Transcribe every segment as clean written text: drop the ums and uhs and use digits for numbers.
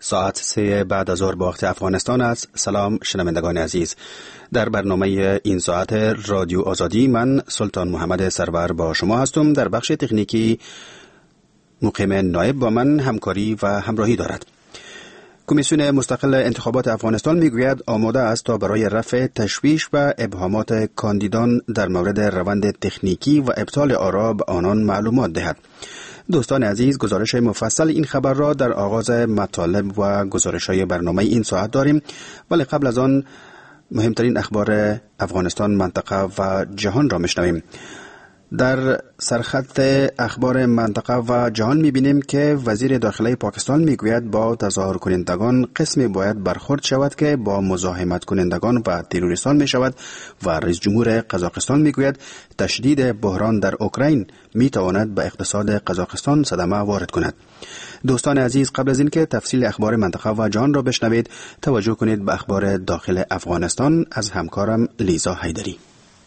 ساعت 3 بعد از ظهر به وقت افغانستان است. سلام شنوندگان عزیز. در برنامه این ساعت رادیو آزادی من سلطان محمد سرور با شما هستم. در بخش تکنیکی مقیم نایب با من همکاری و همراهی دارد. کمیسیون مستقل انتخابات افغانستان میگوید آماده است تا برای رفع تشویش و ابهامات کاندیدان در مورد روند تکنیکی و ابطال آرا به آنان معلومات دهد. دوستان عزیز، گزارش مفصل این خبر را در آغاز مطالب و گزارش‌های برنامه این ساعت داریم، ولی قبل از آن مهمترین اخبار افغانستان، منطقه و جهان را میشنویم. در سرخط اخبار منطقه و جهان میبینیم که وزیر داخلی پاکستان میگوید با تظاهر کنندگان قسمی باید برخورد شود که با مزاحمت کنندگان و تروریستان میشود و رئیس جمهور قزاقستان میگوید تشدید بحران در اوکراین میتواند به اقتصاد قزاقستان صدمه وارد کند. دوستان عزیز، قبل از اینکه تفصیل اخبار منطقه و جهان را بشنوید، توجه کنید به اخبار داخل افغانستان از همکارم لیزا حیدری.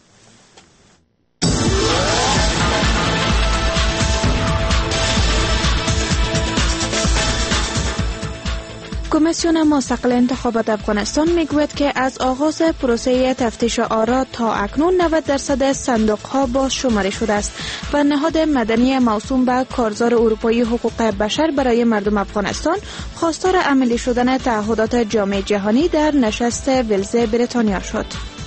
کمیسیون مستقل انتخابات افغانستان میگوید که از آغاز پروسه تفتیش آرا تا اکنون 90% صندوق‌ها باز شماری شده است و نهاد مدنی موسوم به کارزار اروپایی حقوق بشر برای مردم افغانستان خواستار عملی شدن تعهدات جامعه جهانی در نشست ولز بریتانیا شد.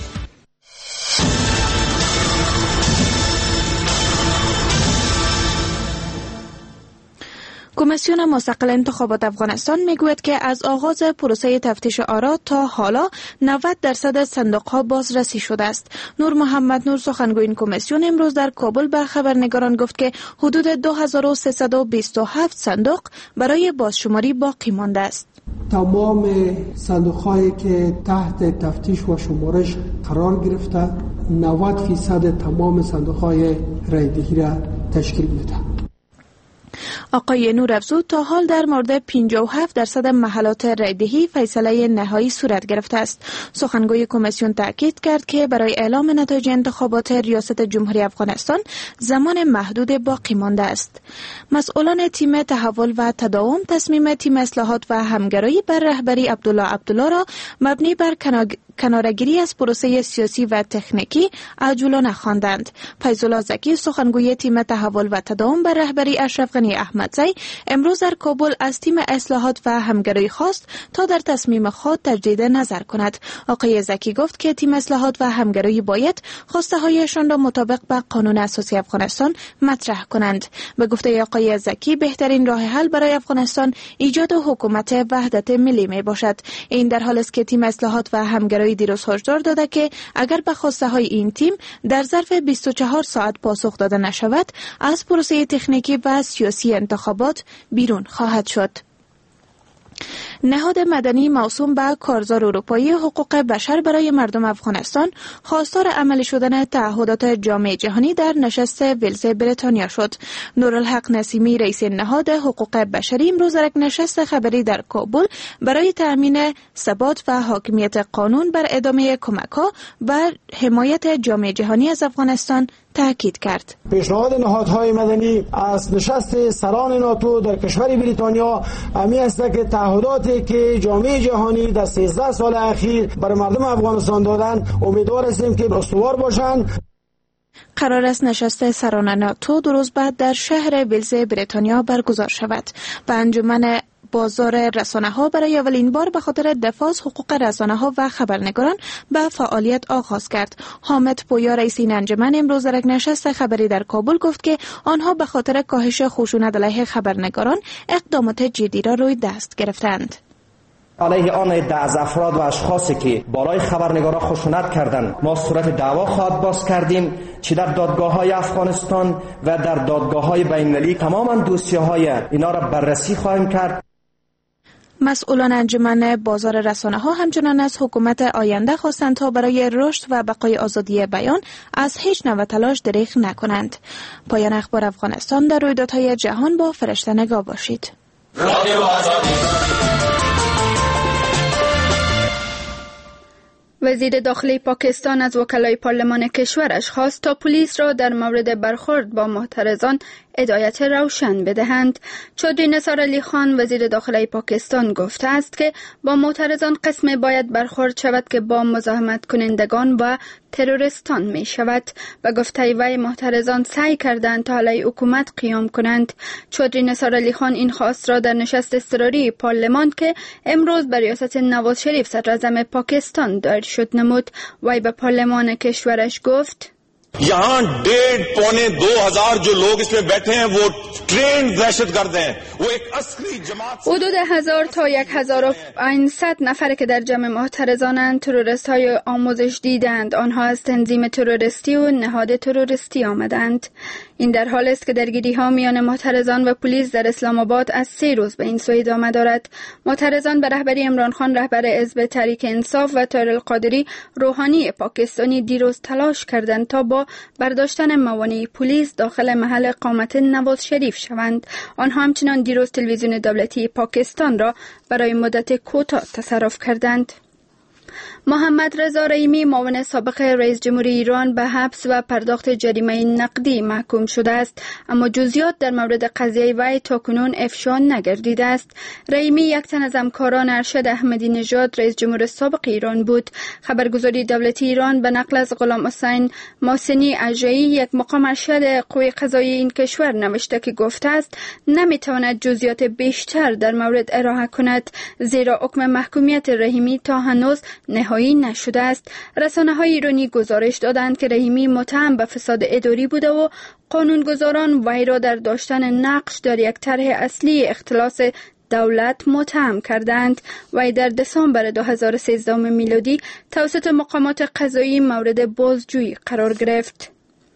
کمیسیون مستقل انتخابات افغانستان میگوید که از آغاز پروسه تفتیش آرا تا حالا 90% صندوق‌ها بازرسی شده است. نور محمد نور، سخنگوی این کمیسیون، امروز در کابل به خبرنگاران گفت که حدود 2327 صندوق برای بازشماری باقی مانده است. تمام صندوق‌هایی که تحت تفتیش و شمارش قرار گرفته 90% تمام صندوق‌های رایدهی را تشکیل میده. آقای نور افزود تا حال در مورد 57% محلات رایدهی فیصله نهایی صورت گرفته است. سخنگوی کمیسیون تاکید کرد که برای اعلام نتایج انتخابات ریاست جمهوری افغانستان زمان محدود باقی مانده است. مسئولان تیم تحول و تداوم تصمیم تیم اصلاحات و همگرایی بر رهبری عبدالله را مبنی بر کناره‌گیری از پروسه سیاسی و تکنیکی عجولانه خواندند. فیض‌الله زکی، سخنگوی تیم تحول و تداوم بر رهبری اشرف غنی احمدزی، امروز در کابل از تیم اصلاحات و همگرایی خواست تا در تصمیم خود تجدید نظر کند. آقای زکی گفت که تیم اصلاحات و همگرایی باید خواسته هایشان را مطابق با قانون اساسی افغانستان مطرح کنند. به گفته آقای زکی، بهترین راه حل برای افغانستان ایجاد حکومت وحدت ملی می باشد. این در حالی است که تیم اصلاحات و همگرایی دیروز هشدار داده که اگر به خواسته های این تیم در ظرف 24 ساعت پاسخ داده نشود، از پروسه تکنیکی و سیاسی انتخابات بیرون خواهد شد. نهاد مدنی موسوم به کارزار اروپایی حقوق بشر برای مردم افغانستان خواستار عملی شدن تعهدات جامعه جهانی در نشست ولز بریتانیا شد. نورالحق نسیمی، رئیس نهاد حقوق بشری، امروز در یک نشست خبری در کابل برای تأمین ثبات و حاکمیت قانون بر ادامه کمک‌ها و حمایت جامعه جهانی از افغانستان تاکید کرد. پیشنهاد نهادهای مدنی از نشست سران ناتو در کشور بریتانیا همی است که تعهداتی که جامعه جهانی در 13 سال اخیر بر مردم افغانستان دادن، امیدوار هستیم که استوار باشند. قرار است نشست سران ناتو 2 روز بعد در شهر ولز بریتانیا برگزار شود. به انجمن بازار رسانه‌ها برای اولین بار به خاطر دفاع از حقوق رسانه‌ها و خبرنگاران به فعالیت آغاز کرد. حامد پویا، رئیس این انجمن، امروز در یک نشست خبری در کابل گفت که آنها به خاطر کاهش خشونت علیه خبرنگاران اقدامات جدی را روی دست گرفتند. علیه آن عده از افراد و اشخاصی که بالای خبرنگاران خشونت کردند ما صورت دعوا خواهد باز کردیم، چه در دادگاه‌های افغانستان و در دادگاه‌های بین‌المللی. تماما دوسیه‌های اینا را بررسی خواهیم کرد. مسئولان انجمن بازار رسانه‌ها همچنان از حکومت آینده خواستند تا برای رشد و بقای آزادی بیان از هیچ نوع تلاش دریغ نکنند. پایان اخبار افغانستان. در رویدادهای جهان با فرشته نگاه باشید. وزیر داخلی پاکستان از وکلای پارلمان کشورش خواست تا پلیس را در مورد برخورد با معترضان هدایت روشن بدهند. چودری نثار علی خان وزیر داخلی پاکستان گفته است که با معترضان قسم باید برخورد شود که با مزاحمت کنندگان و تروریستان می شود و گفته وی معترضان سعی کردند تا علیه حکومت قیام کنند. چودری نثار علی خان این خواست را در نشست اضطراری پارلمان که امروز بر ریاست نواز شریف صدر اعظم پاکستان دایر شد نمود. وی به پارلمان کشورش گفت यहाँ 1,500-2,000 जो लोग इसमें बैठे हैं वो ट्रेन दहशत गर्द हैं वो एक असली जमात حدود 1000 تا 1500 نفر که در جمع معترضانند تروریست های آموزش دیدند. آنها از تنظیم تروریستی و نهاد تروریستی آمدند. این در حال است که درگیری ها میان معترضان و پلیس در اسلام آباد از 3 روز به این سو ادامه دارد. معترضان به رهبری عمران خان رهبر حزب تحریک انصاف و طاهر القادری روحانی پاکستانی دیروز تلاش کردند تا با برداشتن موانع پلیس داخل محل اقامت نواز شریف شوند. آنها همچنان دیروز تلویزیون دولتی پاکستان را برای مدت کوتاه تصرف کردند. محمد رضا رحیمی معاون سابق رئیس جمهوری ایران به حبس و پرداخت جریمه نقدی محکوم شده است، اما جزئیات در مورد قضیه وی تاکنون افشا نگردیده است. رحیمی یک تن از همکاران ارشد احمدی نژاد رئیس جمهور سابق ایران بود. خبرگزاری دولتی ایران به نقل از غلام حسین محسنی اژه‌ای یک مقام ارشد قوه قضاییه این کشور نوشته که گفته است نمیتواند جزئیات بیشتر در مورد ارائه کند، زیرا حکم محکومیت رحیمی تا هنوز نهایی نشده است. رسانه‌های ایرانی گزارش دادند که رحیمی متهم به فساد اداری بوده و قانونگذاران وی را در داشتن نقش در یک طرح اصلی اختلاس دولت متهم کردند. وی در دسامبر 2013 میلادی توسط مقامات قضایی مورد بازجویی قرار گرفت.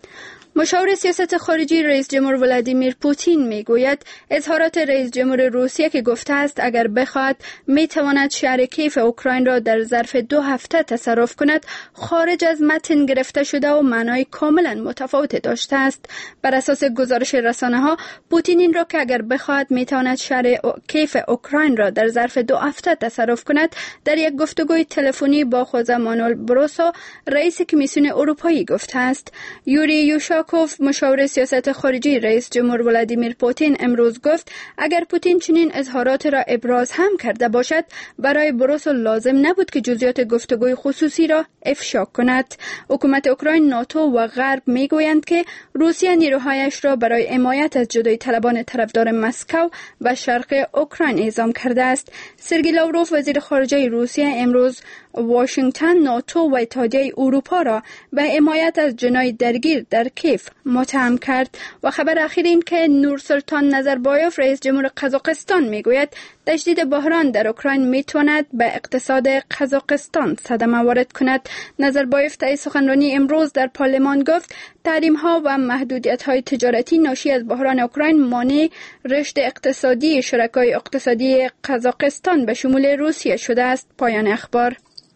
مشاور سیاست خارجی رئیس جمهور ولادیمیر پوتین میگوید اظهارات رئیس جمهور روسیه که گفته است اگر بخواهد میتواند شهر کیف اوکراین را در ظرف 2 هفته تصرف کند خارج از متن گرفته شده و معنای کاملا متفاوت داشته است. بر اساس گزارش رسانه‌ها پوتین این را که اگر بخواهد میتواند شهر کیف اوکراین را در ظرف 2 هفته تصرف کند در یک گفتگوی تلفنی با خوزه مانوئل بروسو رئیس کمیسیون اروپایی گفته است. یوری یوشاکوف مشاور سیاست خارجی رئیس جمهور ولادیمیر پوتین امروز گفت اگر پوتین چنین اظهارات را ابراز هم کرده باشد برای بروسو لازم نبود که جزئیات گفتگوی خصوصی را افشا کند. حکومت اوکراین، ناتو و غرب میگویند که روسیه نیروهایش را برای حمایت از جدایی طلبان طرفدار مسکو و شرق اوکراین اعزام کرده است. سرگئی لاوروف وزیر خارجه روسیه امروز واشنگتن، ناتو و اتحادیه اروپا را به حمایت از جنای درگیر در کیف متهم کرد. و خبر اخیر این که نورسلطان نظربایوف رئیس جمهور قزاقستان میگوید تجدید بحران در اوکراین میتواند به اقتصاد قزاقستان صدمه وارد کند. نظربایوف طی سخنرانی امروز در پارلمان گفت تحریم ها و محدودیت های تجارتی ناشی از بحران اوکراین مانع رشد اقتصادی شرکای اقتصادی قزاقستان به شمول روسیه شده است. پایان اخبار.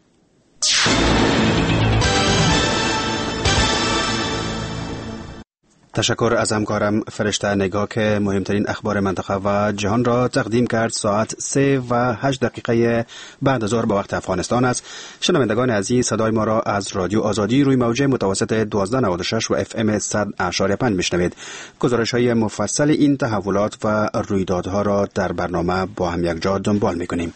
تشکر از همکارم فرشته نگاه که مهمترین اخبار منطقه و جهان را تقدیم کرد. ساعت 3:08 بعد از ظهر به وقت افغانستان است. شنوندگان عزیز، صدای ما را از رادیو آزادی روی موج متوسط 1296 و FM 100.5 میشنوید. گزارش های مفصل این تحولات و رویدادها را در برنامه با هم یک جا دنبال میکنیم.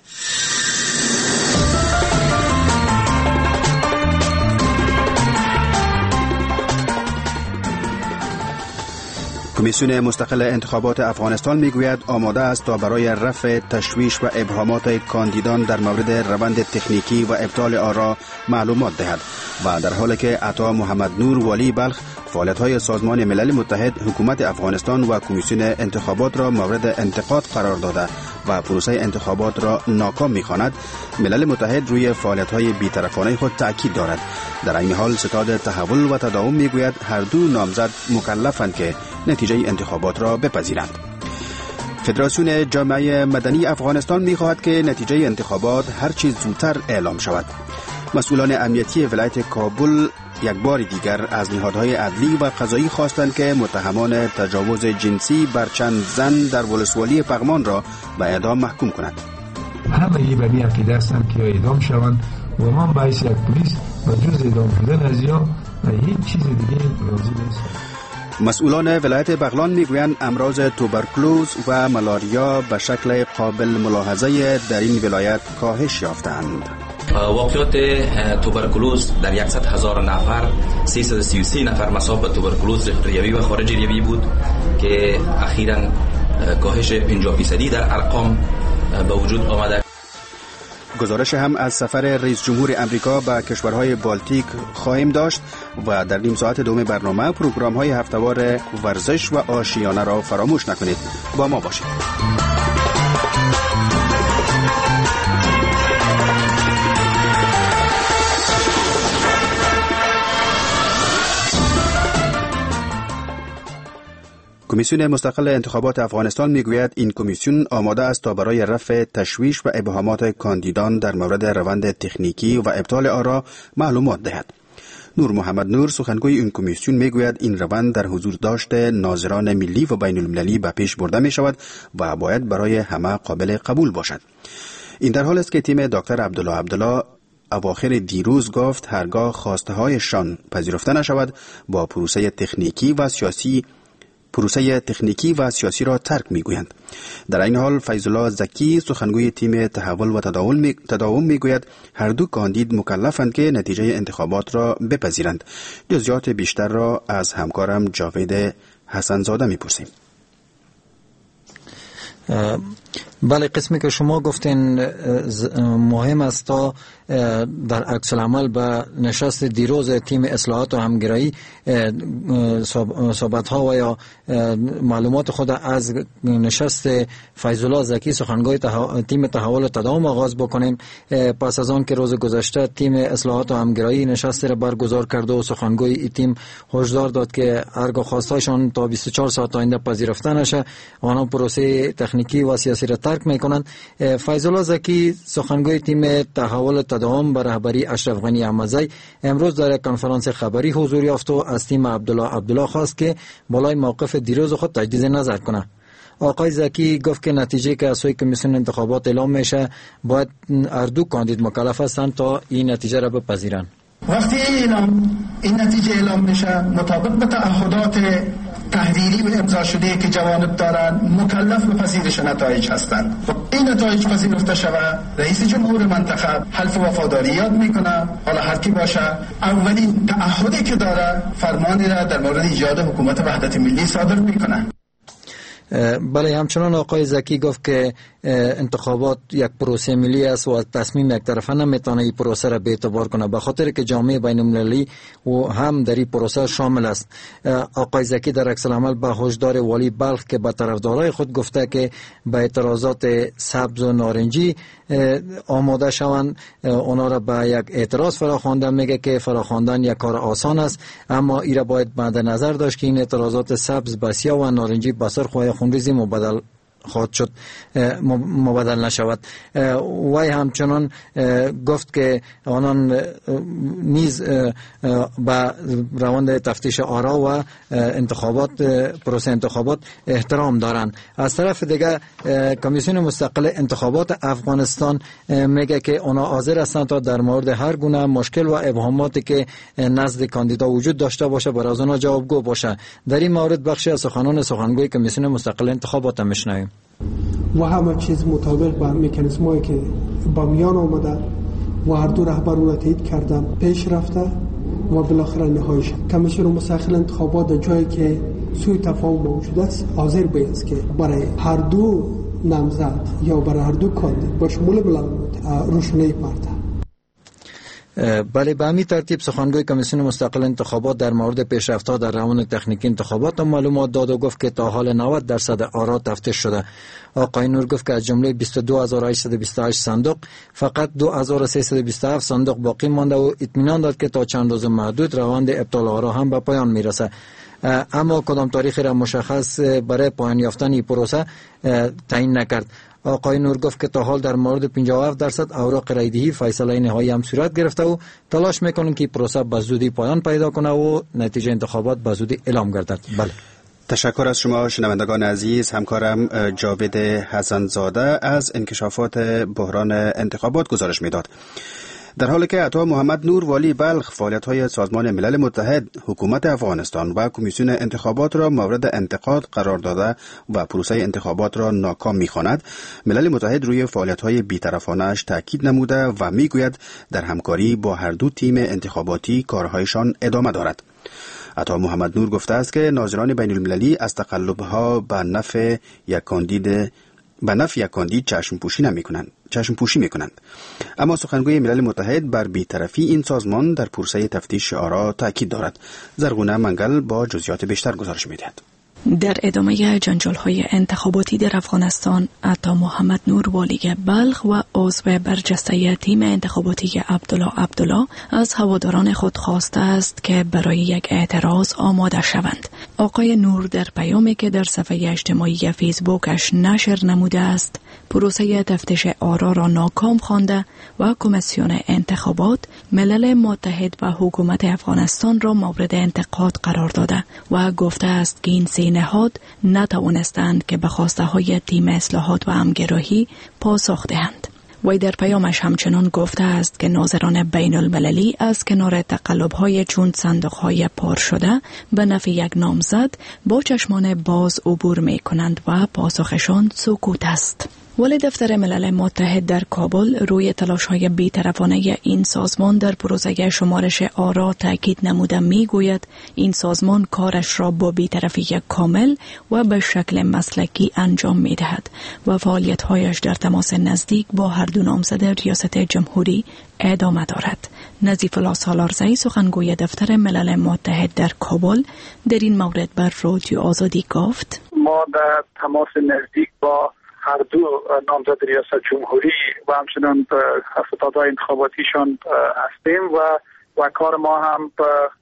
کمیسیون مستقل انتخابات افغانستان میگوید آماده است تا برای رفع تشویش و ابهامات کاندیدان در مورد روند تکنیکی و ابطال آرا معلومات دهد و در حالی که عطا محمد نور والی بلخ فعالیت‌های سازمان ملل متحد، حکومت افغانستان و کمیسیون انتخابات را مورد انتقاد قرار داده و پروسه انتخابات را ناکام می‌خواند، ملل متحد روی فعالیت‌های بی‌طرفانه خود تاکید دارد. در این حال ستاد تحول و تداوم میگوید هر دو نامزد مکلفند که نتیجه انتخابات را بپذیرند. فدراسیون جامعه مدنی افغانستان می‌خواهد که نتیجه انتخابات هر چه زودتر اعلام شود. مسئولان امنیتی ولایت کابل یک بار دیگر از نهادهای عدلی و قضایی خواستند که متهمان تجاوز جنسی بر چند زن در ولسوالی پغمان را به اعدام محکوم کند. همه به این عقیده هستند که اعدام شوند و من به حیث یک پلیس و جز اعدام کردن از یا هیچ چیز دیگه راضی نیستم. مسئولان ولایت بغلان میگویند امراض توبرکلوز و ملاریا به شکل قابل ملاحظه در این ولایت کاهش یافتند. واقعات توبرکلوز در 100,000 نفر 333 نفر مصاب به توبرکلوز ریوی و خارج ریوی بود که اخیراً کاهش 50% در ارقام به وجود آمده. گزارش هم از سفر رئیس جمهور امریکا به کشورهای بالتیک خواهیم داشت و در نیم ساعت دوم برنامه پروگرام‌های هفته‌وار ورزش و آشیانه را فراموش نکنید. با ما باشید. کمیسیون مستقل انتخابات افغانستان میگوید این کمیسیون آماده است تا برای رفع تشویش و ابهامات کاندیدان در مورد روند تکنیکی و ابطال آرا معلومات دهد. نور محمد نور سخنگوی این کمیسیون میگوید این روند در حضور داشته ناظران ملی و بین المللی به پیش برده می شود و باید برای همه قابل قبول باشد. این در حال است که تیم دکتر عبدالله اواخر دیروز گفت هرگاه خواسته هایشان پذیرفته نشود با پروسه تکنیکی و سیاسی را ترک میگویند. در این حال فیض الله زکی سخنگوی تیم تحول و تداوم میگوید هر دو کاندید مکلفند که نتیجه انتخابات را بپذیرند. جزئیات بیشتر را از همکارم جاوید حسنزاده میپرسیم. بله، قسمی که شما گفتین مهم است تا در عکس العمل به نشست دیروز تیم اصلاحات و همگرایی صحبت ها و یا معلومات خود از نشست فیض الله زکی سخنگوی تیم تحول و تداوم آغاز بکنیم. پس از آن که روز گذشته تیم اصلاحات و همگرایی نشست را برگزار کرده و سخنگوی این تیم هشدار داد که هرگاه خواستایشان تا 24 ساعت آینده پذیرفته نشه آنها پروسه تکنیکی و سیاسی را ترک میکنند. فیض الله زکی سخنگوی تیم تحول و تداوم به رهبری اشرف غنی احمدزی امروز در کنفرانس خبری حضور یافت و از تیم عبدالله خواست که بالای موقف دیروز خود تجدید نظر کنه. آقای زکی گفت که نتیجه که از سوی کمیسیون انتخابات اعلام میشه باید هر دو کاندید مکلف هستند تا این نتیجه را بپذیرند. وقتی این نتیجه اعلام میشه مطابق به تعهدات تحریری و امضا شده که جوانب دارند مکلف به پذیرش نتایج هستند. این نتایج پذیرفته شود رئیس جمهور منتخب حلف وفاداری یاد میکنه. حالا هر کی باشه اولین تعهدی که داره فرمانی را در مورد ایجاد حکومت وحدت ملی صادر میکنه. بله، همچنان آقای زکی گفت که انتخابات یک پروسه ملی است و تصمیم یک طرفه نمیتونه این پروسه را به اعتبار کنه به خاطر که جامعه بین المللی و هم در این پروسه شامل است. آقای زکی در عکس العمل به هشدار والی بلخ که به طرفدارای خود گفته که به اعتراضات سبز و نارنجی آماده شوند اونا را به یک اعتراض فراخوانده. میگه که فراخواندن یک کار آسان است اما این را باید مد نظر داشت که این اعتراضات سبز به سیاه و نارنجی به سرخ خونریزی مبدل نشود. وی همچنان گفت که آنان نیز به روند تفتیش آرا و پروسه انتخابات احترام دارند. از طرف دیگه کمیسیون مستقل انتخابات افغانستان میگه که اونا حاضر هستند تا در مورد هر گونه مشکل و ابهاماتی که نزد کاندیدا وجود داشته باشه برای از اونا جوابگو باشه. در این مورد بخشی از سخنگوی کمیسیون مستقل انتخابات میشنویم. و همه چیز مطابق با مکانیزمایی که با میان آمده و هر دو رهبر او را تایید کردن پیش رفته و بالاخره نهایی شد. کمیسیون مستقل انتخابات در جایی که سوء تفاهم موجود است حاضر است که برای هر دو نامزد یا برای هر دو کاندید با شمول بلند روشنایی پرده. بله، به همین ترتیب سخنگوی کمیسیون مستقل انتخابات در مورد پیشرفت‌ها در روند تکنیکی انتخابات معلومات داد و گفت که تا حال 90% آرا تفتیش شده. آقای نور گفت که از جمله 22828 صندوق فقط 2327 صندوق باقی مانده و اطمینان داد که تا چند روز محدود روند ابطال آرا هم به پایان میرسه. اما کدام تاریخی را مشخص برای پایان یافتن این پروسه تعیین نکرد. آقای نور گفت که تا حال در مورد 57% اوراق رایدهی فیصله نهایی هم صورت گرفته و تلاش میکنن که پروسه به زودی پایان پیدا کنه و نتیجه انتخابات به زودی اعلام گردد. بله، تشکر از شما شنوندگان عزیز. همکارم جاوید حسنزاده از انکشافات بحران انتخابات گزارش میداد. در حالی که عطا محمد نور والی بلخ فعالیت‌های سازمان ملل متحد، حکومت افغانستان و کمیسیون انتخابات را مورد انتقاد قرار داده و پروسه انتخابات را ناکام می‌خواند، ملل متحد روی فعالیت‌های بی‌طرفانه‌اش تاکید نموده و می‌گوید در همکاری با هر دو تیم انتخاباتی کارهایشان ادامه دارد. عطا محمد نور گفته است که ناظران بین المللی از تقلب‌ها به نفع یک کاندید چشم پوشی می‌کنند. اما سخنگوی ملل متحد بر بی‌طرفی این سازمان در پروسه تفتیش آرا تاکید دارد. زرغونه منگل با جزئیات بیشتر گزارش می‌دهد. در ادامه جنجال‌های انتخاباتی در افغانستان، عطا محمد نور والی بلخ و عضو برجسته تیم انتخاباتی عبدالله از هواداران خود خواسته است که برای یک اعتراض آماده شوند. آقای نور در پیامی که در صفحه اجتماعی فیسبوکش نشر نموده است، پروسه تفتیش آرا را ناکام خوانده و کمیسیون انتخابات، ملل متحد و حکومت افغانستان را مورد انتقاد قرار داده و گفته است که این سه نهاد نتوانستند که به خواسته های تیم اصلاحات و همگرایی پاسخ دهند. وی در پیامش همچنان گفته است که ناظران بین المللی از کنار تقلب‌های چون صندوق‌های پر شده به نفع یک نامزد با چشمان باز عبور می‌کنند و پاسخشان سکوت است. ولی دفتر ملل متحد در کابل روی تلاش‌های بی‌طرفانه این سازمان در پروسه شمارش آرا تاکید نموده می‌گوید این سازمان کارش را با بی‌طرفی کامل و به شکل مسلکی انجام می‌دهد و فعالیت‌هایش در تماس نزدیک با هر دو نامزد ریاست جمهوری ادامه دارد. نظیف الله سالارزی سخنگوی دفتر ملل متحد در کابل در این مورد بر رادیو آزادی گفت: ما در تماس نزدیک با هر دو نامزد ریاست جمهوری و همچنان ستادهای انتخاباتیشان هستیم و کار ما هم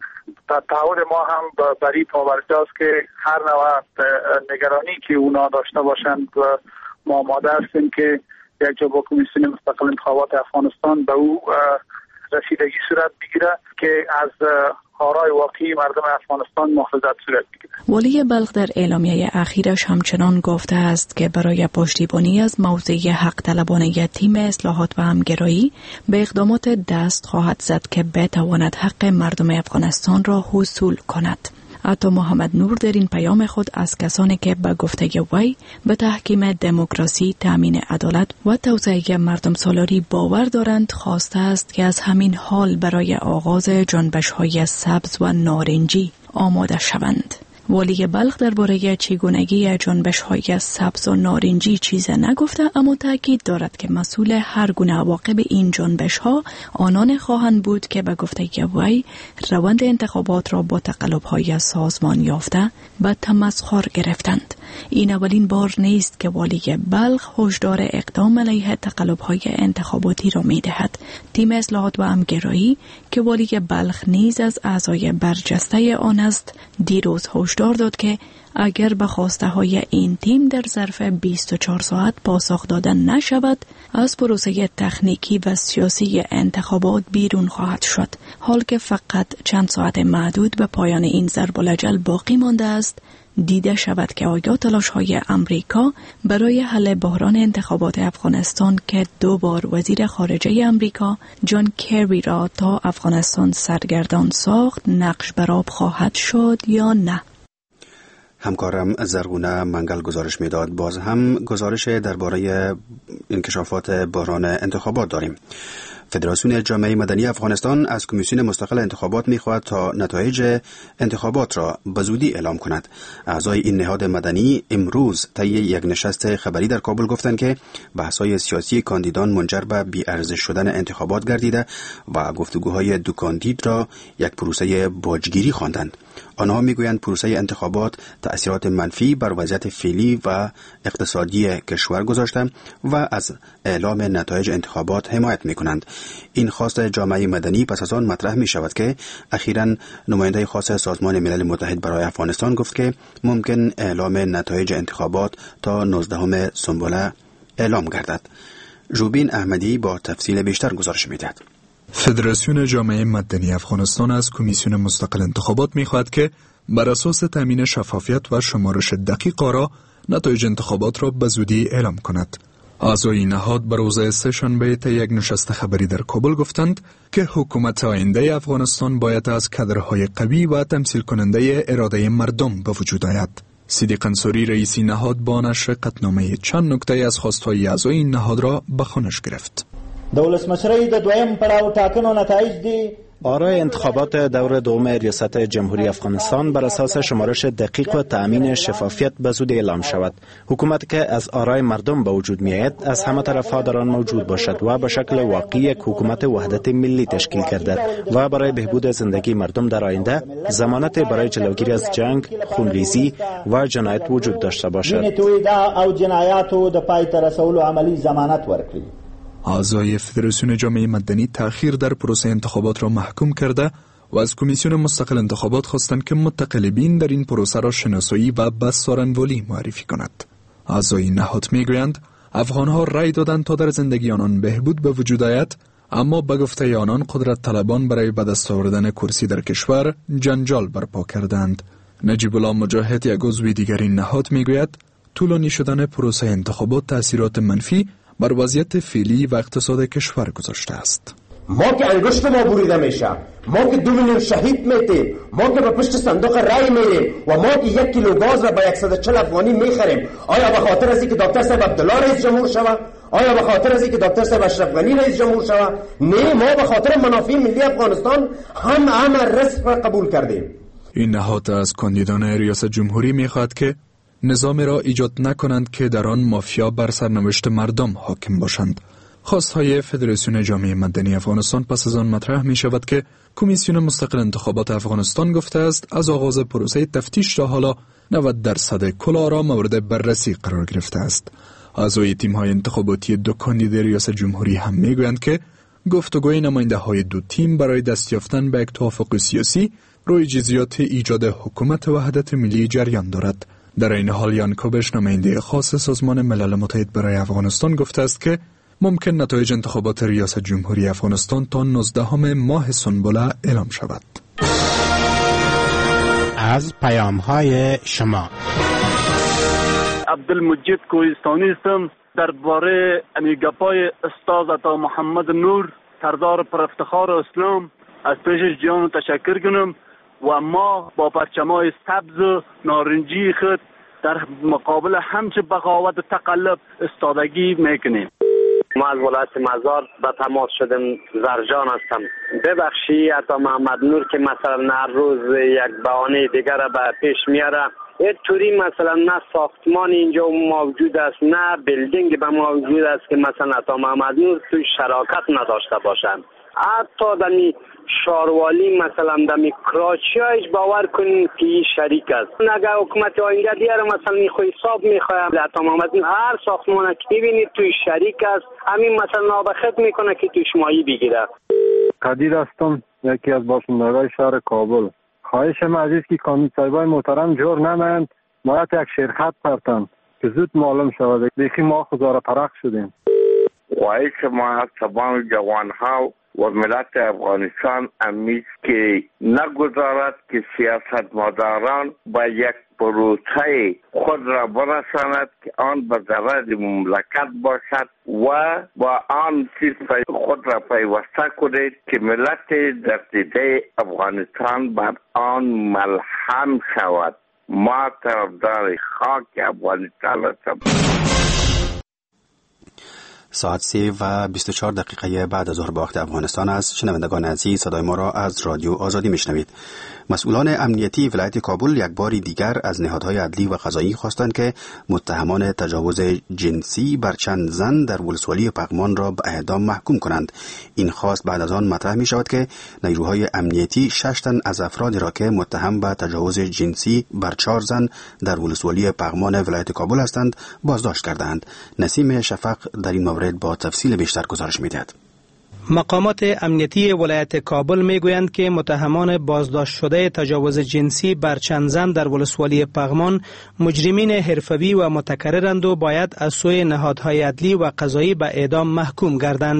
تعهد ما هم بری پاورده است که هر نوع نگرانی که اونا داشته باشند و ما آماده هستیم که یک جا با کمیسیون مستقل انتخابات افغانستان به او رسیدگی صورت بگیره که از آرای واقعی مردم افغانستان محافظت صورت بگیره. والی بلخ در اعلامیه اخیرش همچنان گفته است که برای پشتیبانی از موضع حق طلبانه تیم اصلاحات و همگرایی به اقدامات دست خواهد زد که بتواند حق مردم افغانستان را حصول کند. عطا محمد نور در این پیام خود از کسانی که به گفته وی به تحکیم دموکراسی، تامین عدالت و توسعه مردم سالاری باور دارند خواسته است که از همین حال برای آغاز جنبش‌های سبز و نارنجی آماده شوند. والی بلخ درباره چگونگی جنبش‌های سبز و نارنجی چیز نگفته، اما تاکید دارد که مسئول هر گونه عواقب این جنبش‌ها آنان خواهند بود که به گفته وی روند انتخابات را با تقلب‌های سازمان یافته به تمسخر گرفتند. این اولین بار نیست که والی بلخ هشدار اقدام علیه تقلب‌های انتخاباتی را می‌دهد. تیم اصلاحات و همگرایی که والی بلخ نیز از اعضای برجسته آن است، دیروز هشدار داد که اگر به خواسته های این تیم در ظرف 24 ساعت پاسخ داده نشود، از پروسه تکنیکی و سیاسی انتخابات بیرون خواهد شد. حال که فقط چند ساعت معدود به پایان این ضرب الاجل باقی مانده است، دیده شود که آیا تلاش‌های امریکا برای حل بحران انتخابات افغانستان که 2 بار وزیر خارجه امریکا جان کری را تا افغانستان سرگردان ساخت نقش بر آب خواهد شد یا نه. همکارم زرغونه منگل گزارش میداد. باز هم گزارش درباره انکشافات بحران انتخابات داریم. فدراسیون جامعه مدنی افغانستان از کمیسیون مستقل انتخابات می‌خواهد تا نتایج انتخابات را به زودی اعلام کند. اعضای این نهاد مدنی امروز طی یک نشست خبری در کابل گفتند که بحث‌های سیاسی کاندیدان منجر به بی‌ارزش شدن انتخابات گردیده و گفتگوهای دو کاندید را یک پروسه باجگیری خواندند. آنها میگویند پروسه انتخابات تأثیرات منفی بر وضعیت فعلی و اقتصادی کشور گذاشته و از اعلام نتایج انتخابات حمایت میکنند. این خواست جامعه مدنی پس از آن مطرح می شود که اخیراً نماینده خاص سازمان ملل متحد برای افغانستان گفت که ممکن اعلام نتایج انتخابات تا 19 سنبله اعلام گردد. ژوبین احمدی با تفصیل بیشتر گزارش میدهد. فدراسیون جامعه مدنی افغانستان از کمیسیون مستقل انتخابات می‌خواهد که بر اساس تامین شفافیت و شمارش دقیق آرا نتایج انتخابات را به زودی اعلام کند. اعضای نهاد به روز سه‌شنبه طی یک نشست خبری در کابل گفتند که حکومت آینده افغانستان باید از کادرهای قوی و تمثیل کننده اراده مردم به وجود آید. صدیق انصاری رئیس نهاد با نشر قطعنامه چند نکته از خواستهای اعضای این نهاد را به خوانش گرفت. د ولسمشرۍ د دویم پړاو ټاکنو نتایج دي. آرای انتخابات دور دوم ریاست جمهوری افغانستان بر اساس شمارش دقیق و تأمین شفافیت به زودی اعلام شود. حکومت که از آرای مردم به وجود می آید از همه طرفها در آن موجود باشد و به شکل واقعی یک حکومت وحدت ملی تشکیل گردد و برای بهبود زندگی مردم در آینده ضمانت برای جلوگیری از جنگ، خونریزی و جنایت وجود داشته باشد. او جنایاتو د پای ته رسولو عملی ضمانت ورکړي. اعضای فدراسیون جامعه مدنی تأخیر در پروسه انتخابات را محکوم کرده و از کمیسیون مستقل انتخابات خواستند که متقلبین در این پروسه را شناسایی و بازسازی معرفی کند. اعضای نهاد میگویند افغانها رأی دادند تا در زندگی آنان بهبود به وجود آید، اما به گفته آنان قدرت طلبان برای به دست آوردن کرسی در کشور جنجال برپا کردند. نجیب الله مجاهد یک عضو دیگر این نهاد میگوید طولانی شدن پروسه انتخابات تأثیرات منفی بر وضعیت فعلی و اقتصاد کشور گذاشته است. ما که انگشت ما بریده میشه، ما که 2 میلیون شهید میتیم، ما که به پشت صندوق رای میریم و ما که 1 کیلو گاز را به 140 افغانی میخریم، آیا به خاطر از اینکه دکتر صاحب عبدالله رئیس جمهور شود؟ آیا به خاطر از اینکه دکتر صاحب اشرف غنی رئیس جمهور شود؟ نه، ما به خاطر منافع ملی افغانستان هم رزق را قبول کردیم. این نهاد از کاندیدان ریاست جمهوری میخواهد که نظامی را ایجاد نکنند که در آن مافیا بر سرنوشت مردم حاکم باشند. خواستهای فدراسیون جامعه مدنی افغانستان پس از آن مطرح می شود که کمیسیون مستقل انتخابات افغانستان گفته است از آغاز پروسه تفتیش تا حالا 90% کل آرا مورد بررسی قرار گرفته است. اعضای تیم‌های انتخاباتی دو کاندید ریاست جمهوری هم میگویند که گفتگوی نماینده‌های دو تیم برای دست یافتن به یک توافق سیاسی روی جزئیات ایجاد حکومت وحدت ملی جریان دارد. در این حال یان کوبش نماینده خاص سازمان ملل متحد برای افغانستان گفته است که ممکن نتایج انتخابات ریاست جمهوری افغانستان تا 19 ماه سنبله اعلام شود. از پیام‌های شما عبدالمجید کوهستانی هستم. درباره گپای استاد عطا محمد نور سردار پر افتخار اسلام از پیشش جان تشکر کنم و ما با پرچمای سبز و نارنجی خود در مقابل همچه بغاوت و تقلب استادگی میکنیم. ما از ولایت مزار به تماس شدیم. زرجان هستم. ببخشی عطا محمد نور که مثلا هر روز یک بهانه دیگر به پیش میاره. یک طوری مثلا نه ساختمان اینجا موجود است نه بیلدینگ به موجود است که مثلا عطا محمد نور توی شراکت نداشته باشند. حتی دمی شاروالی مثلا دمی کراچیایش باور کنین که این شریک است. اگر حکومت آینده دیگر مثلا میخوای حساب میخوایم عطا محمد نور هر ساختمان که ببینید توی شریک است، همین مثلا نابخت میکنه که توی شمایی بگیره. قدیر هستم، یکی از باشندگان شهر کابل. خواهشم عزیز که کاندید صاحبای محترم جور نمایند، باید یک شرخط پرتن که زود معلوم شود. دیگه ما خزاره پرخ شدیم. خواهش ما از تمام جوانها و ملت افغانستان امیست که نگذارد که سیاستمداران با یک پروسه خود را برساند که آن به ضرر مملکت باشد و با آن چیز خود را پیوسته کنید که ملت در دیده افغانستان بر آن ملهم شود. ما طرفدار خاک افغانستان هستم. ساعت 3:24 بعد از ظهر به وقت افغانستان است. شنوندگان عزیز، صدای ما را از رادیو آزادی میشنوید. مسئولان امنیتی ولایت کابل یک بار دیگر از نهادهای عدلی و قضایی خواستند که متهمان تجاوز جنسی بر چند زن در ولسوالی پغمان را به اعدام محکوم کنند. این خواست بعد از آن مطرح می شود که نیروهای امنیتی 6 تن از افرادی را که متهم به تجاوز جنسی بر 4 زن در ولسوالی پغمان ولایت کابل هستند بازداشت کردند. نسیم شفق در این مورد با تفصیل بیشتر گزارش می‌دهد. مقامات امنیتی ولایت کابل میگویند که متهمان بازداشت شده تجاوز جنسی بر چند زن در ولسوالی پغمان مجرمین حرفه‌ای و متکررند و باید از سوی نهادهای عدلی و قضایی به اعدام محکوم گردند.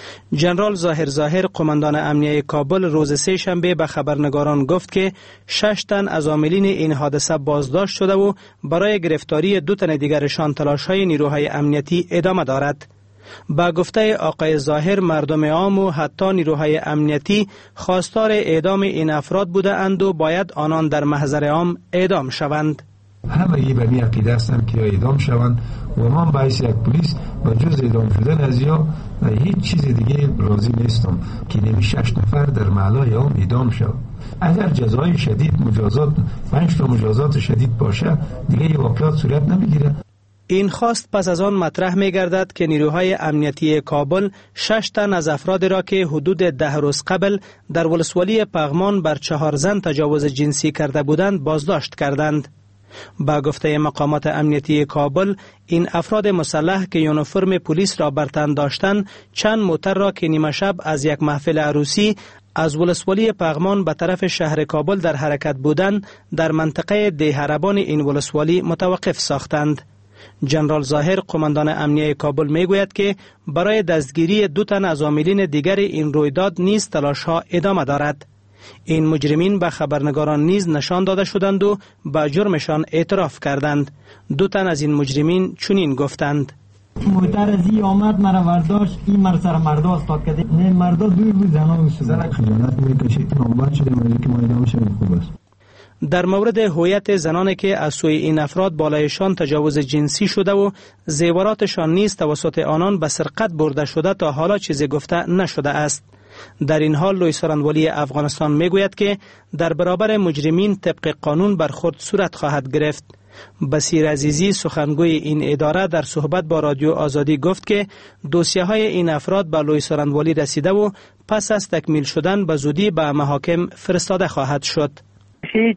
ژنرال ظاهر قماندان امنیه کابل روز سه شنبه به خبرنگاران گفت که 6 تن از عاملین این حادثه بازداشت شده و برای گرفتاری 2 تن دیگرشان تلاش‌های نیروهای امنیتی ادامه دارد. با گفته آقای ظاهر مردم عام و حتی نیروهای امنیتی خواستار اعدام این افراد بوده اند و باید آنان در محضر عام اعدام شوند. همه به این عقیده هستند که اعدام شوند و من باعث یک پلیس با جز اعدام شدن از یا هیچ چیز دیگه راضی نیستم که نمی 6 نفر در محلهای عام اعدام شود. اگر جزای شدید مجازات 5 تا مجازات شدید باشه دیگه این واقعات صورت نمیگیره. این خواست پس از آن مطرح می گردد که نیروهای امنیتی کابل 6 تن از افراد را که حدود 10 روز قبل در ولسوالی پغمان بر 4 زن تجاوز جنسی کرده بودند بازداشت کردند. با گفته مقامات امنیتی کابل این افراد مسلح که یونیفرم پلیس را بر تن داشتند چند موتر را که نیمه شب از یک محفل عروسی از ولسوالی پغمان به طرف شهر کابل در حرکت بودند در منطقه دیهربان این ولسوالی متوقف ساختند. ژنرال ظاهر قماندان امنیه کابل میگوید که برای دستگیری 2 تن از عاملین دیگر این رویداد نیز تلاش‌ها ادامه دارد. این مجرمین به خبرنگاران نیز نشان داده شدند و به جرمشان اعتراف کردند. 2 تن از این مجرمین چنین گفتند: موتر از این آمد مرا ورداشت، این مر سر مردا استاد کرده، نه مردا دوی بود زنا شدن خیانت میکشید نامبر شده موردی که ما ادامه شدیم خوب است. در مورد هویت زنانی که از سوی این افراد بالایشان تجاوز جنسی شده و زیوراتشان نیز توسط آنان به سرقت برده شده تا حالا چیزی گفته نشده است. در این حال لوی سخنگوی افغانستان میگوید که در برابر مجرمین طبق قانون برخورد صورت خواهد گرفت. بصیر عزیزی سخنگوی این اداره در صحبت با رادیو آزادی گفت که دوسیه های این افراد به لوی سخنگوی رسیده و پس از تکمیل شدن به زودی به محاکم فرستاده خواهد شد. هیچ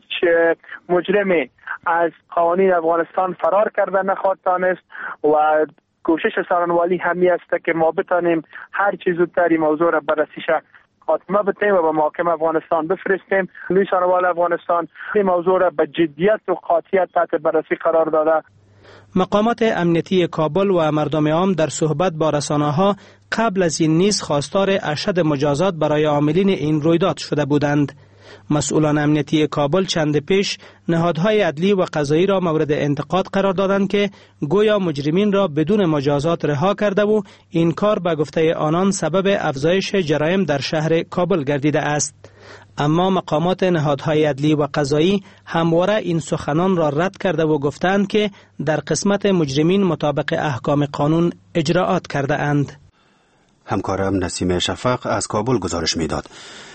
مجرمی از قوانین افغانستان فرار کرده نخواهد توانست و کوشش سخنگوی همی است که ما بتانیم هر چیز زودتر این موضوع را بررسیش خاتمه بدیم و به محاکم افغانستان بفرستیم. لوی سخنگوی افغانستان این موضوع را به جدیت و قاطعیت تحت بررسی قرار داده. مقامات امنیتی کابل و مردم عام در صحبت با رسانه‌ها قبل از این نیز خواستار اشد مجازات برای عاملین این رویداد شده بودند. مسئولان امنیتی کابل چند پیش نهادهای عدلی و قضایی را مورد انتقاد قرار دادند که گویا مجرمین را بدون مجازات رها کرده و این کار به گفته آنان سبب افزایش جرایم در شهر کابل گردیده است. اما مقامات نهادهای عدلی و قضایی همواره این سخنان را رد کرده و گفتند که در قسمت مجرمین مطابق احکام قانون اجراعات کرده اند. همکارم نسیم شفق از کابل گزارش میداد.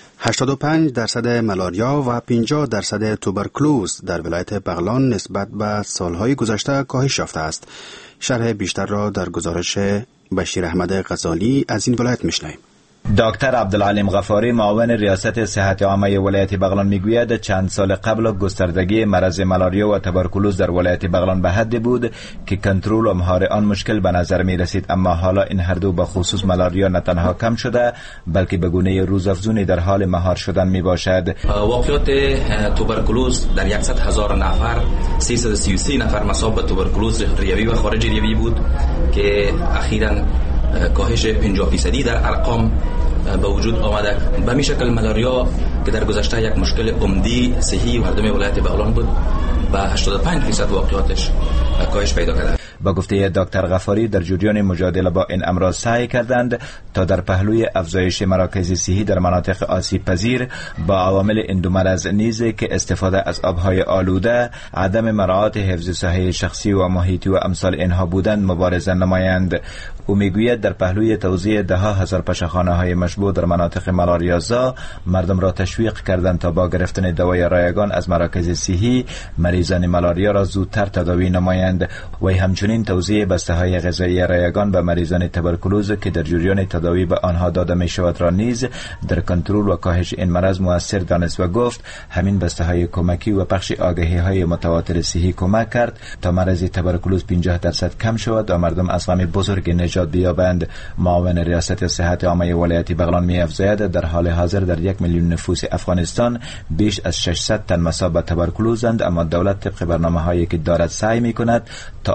85% ملاریا و 50% توبرکلوز در ولایت بغلان نسبت به سالهای گذشته کاهش یافته است. شرح بیشتر را در گزارش بشیر احمد غزالی از این ولایت میشنویم. دکتر عبدالعلیم غفاری معاون ریاست صحت عامه ولایت بغلان میگوید چند سال قبل گستردگی مرض ملاریا و توبرکلوز در ولایت بغلان به حدی بود که کنترل و مهار آن مشکل به نظر می رسید، اما حالا این هر دو به خصوص ملاریا نه تنها کم شده بلکه به گونه روزافزونی در حال مهار شدن می باشد. واقعات توبرکلوز در 100,000 نفر 333 نفر مصاب به توبرکلوز ریوی و خارج ریوی بود که اخیراً کاهش 50% در ارقام به وجود آمده. به می شکل ملاریا که در گذشته یک مشکل عمدی صحی مردم ولایت بغلان بود و 85% واقعاتش کاهش پیدا کرده. با گفته دکتر غفاری در جریان مجادله با این امراض سعی کردند تا در پهلوی افزایش مراکز صحی در مناطق آسیب پذیر با عوامل این دو مرض نیز که استفاده از آبهای آلوده، عدم مراعات حفظ صحه شخصی و محیطی و امثال اینها بودند مبارزه نمایند. او میگوید در پهلوی توزیع 10,000 پشخانه های مشبوع در مناطق ملاریازا مردم را تشویق کردند تا با گرفتن دوای رایگان از مراکز صحی مریضان ملاریا را زودتر تداوی نمایند. و همچنین توزیع بسته های غذایی رایگان به مریضان توبرکلوز که در جریان تداوی به آنها داده می شود را نیز در کنترل و کاهش این مرض مؤثر دانست و گفت همین بسته های کمکی و پخش آگهی های متواتر صحی کمک کرد تا مرض توبرکلوز 50% کم شود و مردم از غم بزرگ نجات بیابند. معاون ریاست صحت عامه ولایت بغلان می افزاید در حال حاضر در 1 میلیون نفوس افغانستان بیش از 600 تن مصاب به توبرکلوزند، اما دولت طبق برنامه هایی که دارد سعی می کند تا آن را از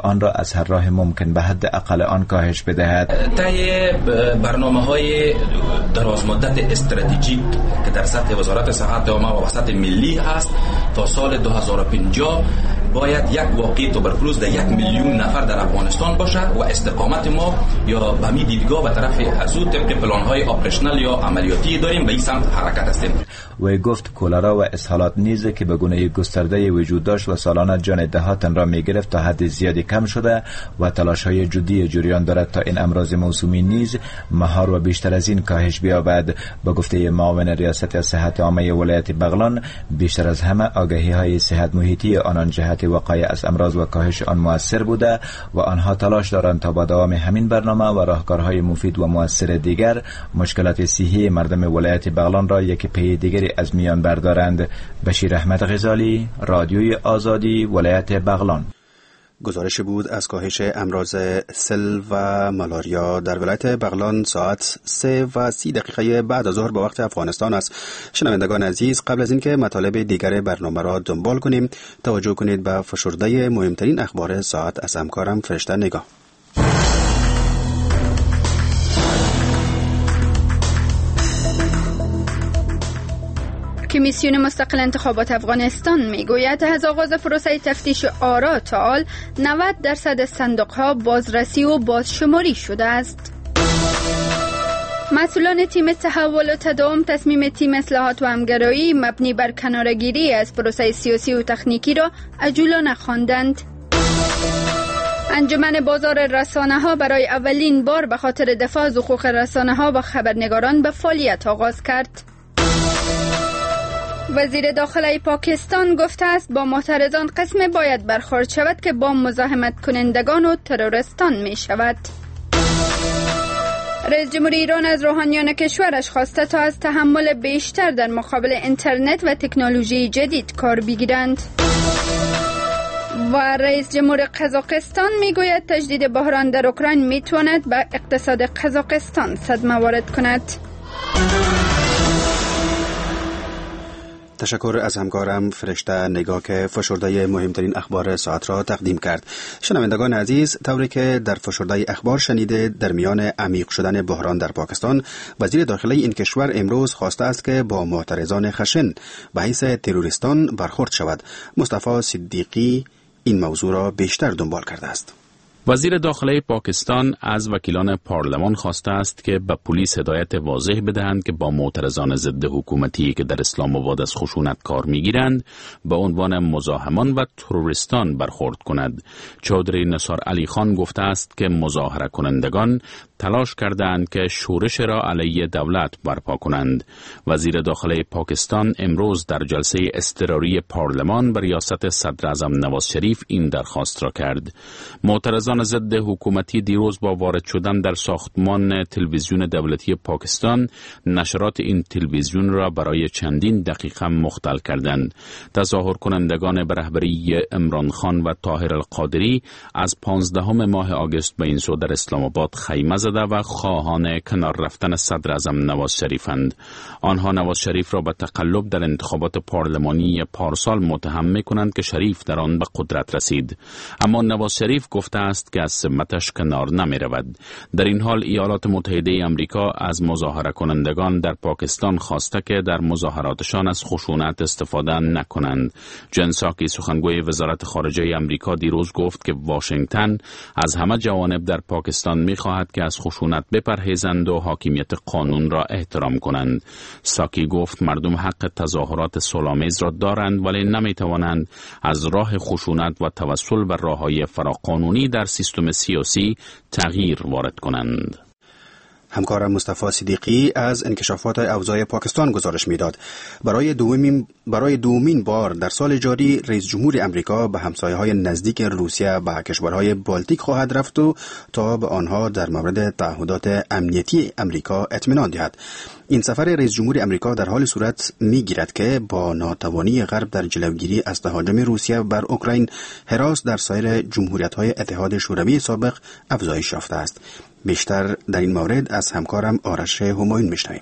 از هر راه ممکن به حد اقل آن کاهش بدهد. طی برنامه‌های دراز مدت استراتژیک که در سطح وزارت صحت عامه و وسط ملی است، تا سال 2050 باید یک واقعی توبرکلوز در 1 میلیون نفر در افغانستان باشه و استقامت ما یا به می دیدگاه به طرف از او طبق پلان‌های آپریشنال یا عملیاتی داریم به این سمت حرکت هستیم. و گفت کولرا و اسهالات نیز که به گونه گسترده وجود داشت و سالانه جان دهها تن را می گرفت تا حد زیادی کم شده و تلاش‌های جدی جریان دارد تا این امراض موسومی نیز مهار و بیشتر از این کاهش بیابد. به گفته معاون ریاست صحت عامه ولایت بغلان، بیشتر از همه آگاهی‌های صحت محیطی آنان جهت وقایع از امراض و کاهش آن مؤثر بوده و آنها تلاش دارند تا با دوام همین برنامه و راهکارهای مفید و مؤثر دیگر مشکلات صحی مردم ولایت بغلان را یک پی دیگری از میان بردارند. بشیر احمد غزالی، رادیوی آزادی، ولایت بغلان. گزارش بود از کاهش امراض سل و مالاریا در ولایت بغلان ساعت 3:30 بعد از ظهر به وقت افغانستان است. شنوندگان عزیز، قبل از اینکه مطالب دیگر برنامه را دنبال کنیم، توجه کنید به فشرده مهمترین اخبار ساعت از همکارم فرشته نگاه. کمیسیون مستقل انتخابات افغانستان میگوید از آغاز پروسه تفتیش آرا تا حال 90% صندوق‌ها بازرسی و بازشماری شده است. مسئولان تیم تحول و تداوم تصمیم تیم اصلاحات و همگرایی مبنی بر کناره‌گیری از پروسه سیاسی و تکنیکی را عجولانه خواندند. انجمن بازار رسانه‌ها برای اولین بار به خاطر دفاع از حقوق رسانه‌ها و خبرنگاران به فعالیت آغاز کرد. وزیر داخله پاکستان گفته است با معترضان قسم باید برخورد شود که با مزاحمت کنندگان و تروریستان می شود. رئیس جمهوری ایران از روحانیان کشورش خواسته تا از تحمل بیشتر در مقابل اینترنت و تکنولوژی جدید کار بگیرند. و رئیس جمهور قزاقستان میگوید تجدید بحران در اوکراین میتواند به اقتصاد قزاقستان صدمه وارد کند. تشکر از همکارم فرشته نگاه که فشرده مهمترین اخبار ساعت را تقدیم کرد. شنوندگان عزیز، طوری که در فشرده اخبار شنیده، در میان عمیق شدن بحران در پاکستان، وزیر داخله این کشور امروز خواسته است که با معترضان خشن به حیث تروریستان برخورد شود. مصطفی صدیقی این موضوع را بیشتر دنبال کرده است. وزیر داخله پاکستان از وکیلان پارلمان خواسته است که به پلیس هدایت واضح بدهند که با معترضان ضد حکومتی که در اسلام آباد از خشونت کار میگیرند به عنوان مزاحمان و تروریستان برخورد کند. چودری نثار علی خان گفته است که مظاهره کنندگان تلاش کردند که شورش را علیه دولت برپا کنند. وزیر داخله پاکستان امروز در جلسه اضطراری پارلمان به ریاست صدر اعظم نواز شریف این درخواست را کرد. معترضان ضد حکومتی دیروز با وارد شدن در ساختمان تلویزیون دولتی پاکستان نشرات این تلویزیون را برای چندین دقیقه مختل کردند. تظاهر کنندگان به رهبری عمران خان و طاهر القادری از 15 ماه آگوست به این سو در اسلام آباد خیمه زده و خواهان کنار رفتن صدر اعظم نواز شریفند. آنها نواز شریف را به تقلب در انتخابات پارلمانی پارسال متهم می‌کنند که شریف در آن به قدرت رسید، اما نواز شریف گفته است که از سمتش کنار نمی رود. در این حال ایالات متحده آمریکا از مظاهره کنندگان در پاکستان خواسته که در مظاهراتشان از خشونت استفاده نکنند. جن ساکی سخنگوی وزارت خارجه آمریکا دیروز گفت که واشنگتن از همه جوانب در پاکستان می خواهد که از خشونت بپرهیزند و حاکمیت قانون را احترام کنند. ساکی گفت مردم حق تظاهرات صلح‌آمیز را دارند ولی نمی توانند از راه خشونت و توسل به راه‌های فراقانونی در سیستم سیاسی تغییر وارد کنند. همکارم مصطفی صدیقی از انکشافات اوضاع پاکستان گزارش میداد. برای دومین بار در سال جاری رئیس جمهور امریکا به همسایه‌های نزدیک روسیه و کشورهای بالتیک خواهد رفت و تا به آنها در مورد تعهدات امنیتی امریکا اطمینان دهد. این سفر رئیس جمهور امریکا در حال صورت میگیرد که با ناتوانی غرب در جلوگیری از تهاجم روسیه بر اوکراین، هراس در سایر جمهوریت‌های اتحاد شوروی سابق افزایش یافته است. بیشتر در این مورد از همکارم آرش همایون میشنویم.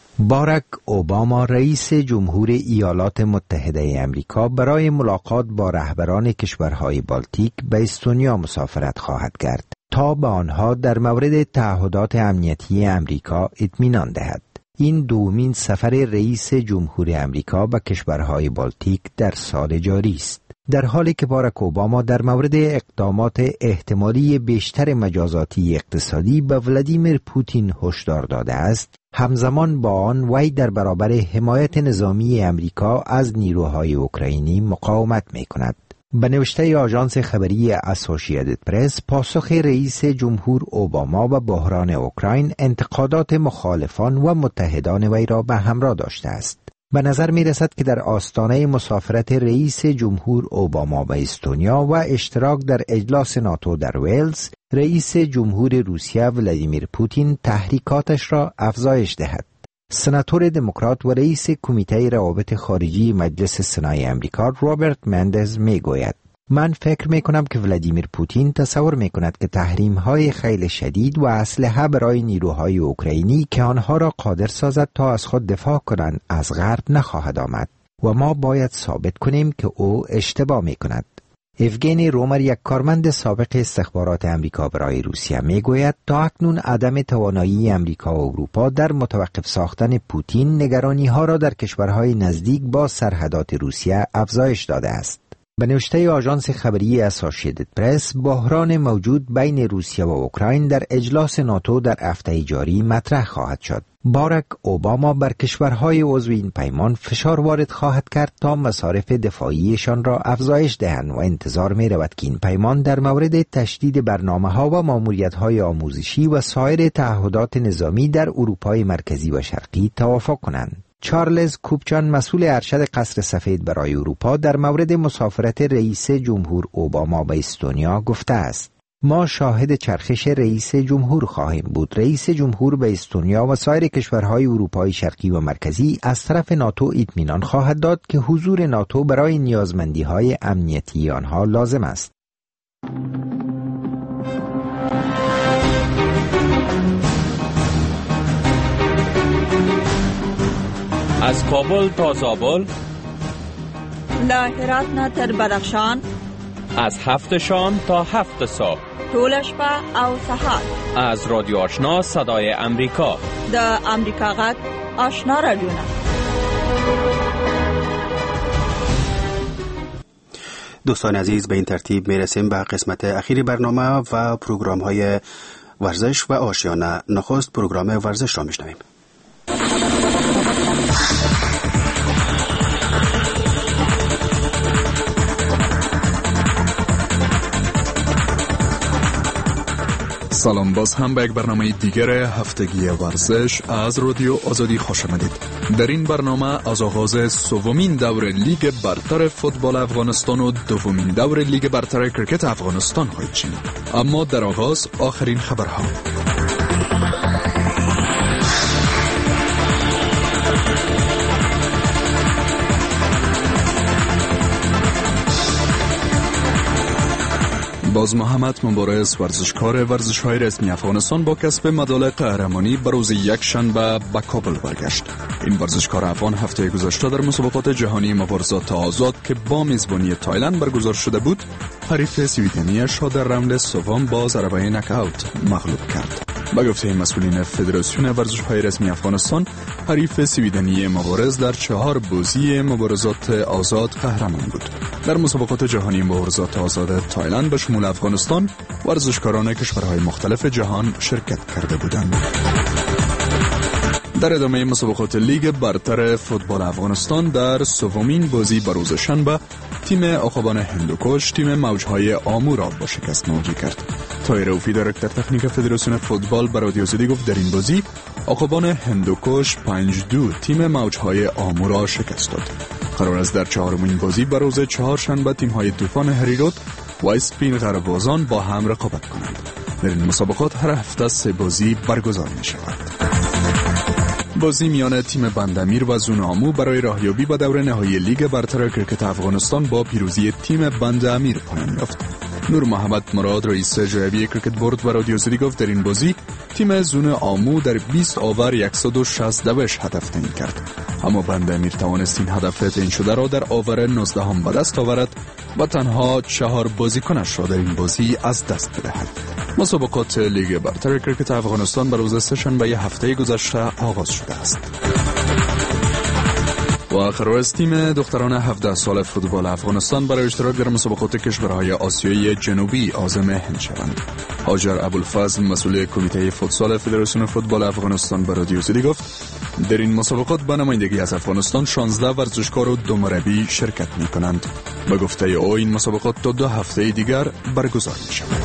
باراک اوباما رئیس جمهور ایالات متحده امریکا برای ملاقات با رهبران کشورهای بالتیک به استونیا مسافرت خواهد کرد تا به آنها در مورد تعهدات امنیتی امریکا اطمینان دهد. این دومین سفر رئیس جمهور امریکا به کشورهای بالتیک در سال جاری است. در حالی که باراک اوباما در مورد اقدامات احتمالی بیشتر مجازاتی اقتصادی به ولادیمیر پوتین هشدار داده است، همزمان با آن وی در برابر حمایت نظامی امریکا از نیروهای اوکراینی مقاومت می‌کند. به نوشته آژانس خبری اسوسییتد پرس، پاسخ رئیس جمهور اوباما و بحران اوکراین انتقادات مخالفان و متحدان وی را به همراه داشته است. به نظر می رسد که در آستانه مسافرت رئیس جمهور اوباما به استونیا و اشتراک در اجلاس ناتو در ویلز، رئیس جمهور روسیه ولادیمیر پوتین تحریکاتش را افزایش دهد. سناتور دموکرات و رئیس کمیته روابط خارجی مجلس سنای امریکا رابرت مندز می گوید: من فکر می کنم که ولادیمیر پوتین تصور می کند که تحریم های خیلی شدید و اسلحه برای نیروهای اوکراینی که آنها را قادر سازد تا از خود دفاع کنند از غرب نخواهد آمد و ما باید ثابت کنیم که او اشتباه می کند. ایوگنی رومر، یک کارمند سابق استخبارات امریکا برای روسیه، می گوید تا اکنون عدم توانایی امریکا و اروپا در متوقف ساختن پوتین نگرانی ها را در کشورهای نزدیک با سرحدات روسیه افزایش داده است. به نوشته آژانس خبری اسوسییتد پرس، بحران موجود بین روسیه و اوکراین در اجلاس ناتو در هفته جاری مطرح خواهد شد. باراک اوباما بر کشورهای عضو این پیمان فشار وارد خواهد کرد تا مصارف دفاعیشان را افزایش دهند و انتظار می رود که این پیمان در مورد تشدید برنامه‌ها و ماموریت‌های آموزشی و سایر تعهدات نظامی در اروپای مرکزی و شرقی توافق کنند. چارلز کوپچان، مسئول ارشد قصر سفید برای اروپا، در مورد مسافرت رئیس جمهور اوباما به استونیا گفته است: ما شاهد چرخش رئیس جمهور خواهیم بود. رئیس جمهور به استونیا و سایر کشورهای اروپای شرقی و مرکزی از طرف ناتو اطمینان خواهد داد که حضور ناتو برای نیازمندی‌های امنیتی آنها لازم است. از کابل تا زابل، له هرات نه تر بدخشان، از 7 شام تا 7 صبح، ټول شپه او سهار، از رادیو آشنا صدای امریکا، د امریکا غږ آشنا رادیو. دوستان عزیز، به این ترتیب میرسیم به قسمت اخیر برنامه و پروگرام های ورزش و آشیانه. نخست پروگرام ورزش را میشنویم. سلام، باز هم به یک برنامه دیگر هفتگی ورزش از رادیو آزادی خوش آمدید. در این برنامه از آغاز سومین دور لیگ برتر فوتبال افغانستان و دومین دور لیگ برتر کرکت افغانستان خواهید شنید. اما در آغاز آخرین خبرها. باز محمد مبارز، ورزشکار ورزش‌های رسمی افغانستان، با کسب مدال قهرمانی به روز یک شنبه به کابل برگشت. این ورزشکار افغان هفته گذشته در مسابقات جهانی مبارزات آزاد که با میزبانی تایلند برگزار شده بود، حریف سویدنی‌اش را در راند سوم با ضربه نک‌آوت مغلوب کرد. به گفته مسئولین فدراسیون ورزش‌های رسمی افغانستان، حریف سویدنی مبارز در 4 بازی مبارزات آزاد قهرمان بود. در مسابقات جهانی مبارزات آزاد تایلند به شمول افغانستان، ورزشکاران کشورهای مختلف جهان شرکت کرده بودند. در ادامه مسابقات لیگ برتر فوتبال افغانستان، در سومین بازی به روز شنبه، تیم عقابان هندوکش تیم موجهای آمو را با شکست مواجه کرد. طاهر رؤوفی، دایرکتور تکنیک فدراسیون فوتبال، به رادیو آزادی گفت در این بازی عقابان هندوکش 5-2 تیم موجهای آمو را شکست داد. قرار است در 4مین بازی به روز چهارشنبه تیم‌های طوفان هریرود و اسپین غربازان با هم رقابت کنند. در این مسابقات هر هفته 3 بازی برگزار می‌شود. بازی میان تیم بندامیر و زون آمو برای راهیابی به دور نهایی لیگ برتر کرکت افغانستان با پیروزی تیم بندامیر پایان یافت. نور محمد مراد، رئیس جایبی کرکت بورد، و رادیو آزادی گفت در این بازی تیم زون آمو در 20 آور 162 هدف تعیین کرد، اما بند امیر توانست این هدف تعیین شده را در آور 19 هم به دست آورد و تنها 4 بازیکنش را در این بازی از دست بدهد. مسابقات لیگ برتر کرکت افغانستان بر روز سه‌شنبه هفته گذشته آغاز شده است و قرار است تیم دختران 17 سال فوتبال افغانستان برای اشتراک در مسابقات کشورهای آسیایی جنوبی عازم هند شوند. هاجر ابوالفضل مسئول کمیته فوتسال فدراسیون فوتبال افغانستان به رادیو آزادی گفت در این مسابقات به نمایندگی از افغانستان 16 ورزشکار و 2 مربی شرکت می کنند. به گفته او این مسابقات تا 2 هفته دیگر برگزار می شود.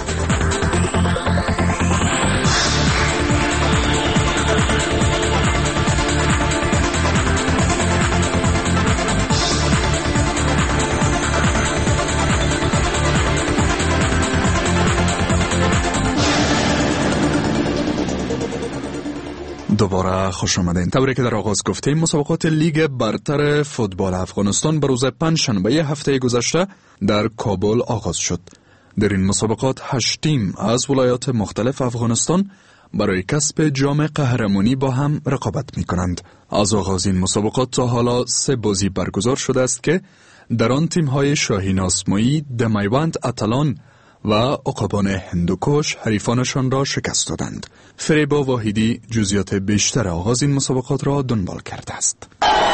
دوباره خوش آمدین. طوری که در آغاز گفتیم مسابقات لیگ برتر فوتبال افغانستان به روز پنجشنبه هفته گذشته در کابل آغاز شد. در این مسابقات 8 تیم از ولایات مختلف افغانستان برای کسب جام قهرمانی با هم رقابت می کنند. از آغاز این مسابقات تا حالا 3 بازی برگزار شده است که در آن تیم های شاهین آسمایی، دمیوند اتلان و عقابان هندوکش حریفانشان را شکست دادند. فریبا واحدی جزئیات بیشتر آغاز این مسابقات را دنبال کرده است.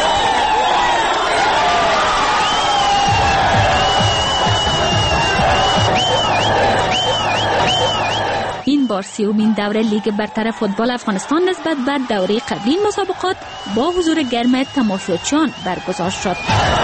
این بار 30مین دوره لیگ برتر فوتبال افغانستان نسبت به دوره قبلی مسابقات با حضور گرم تماشاچیان برگزار شد.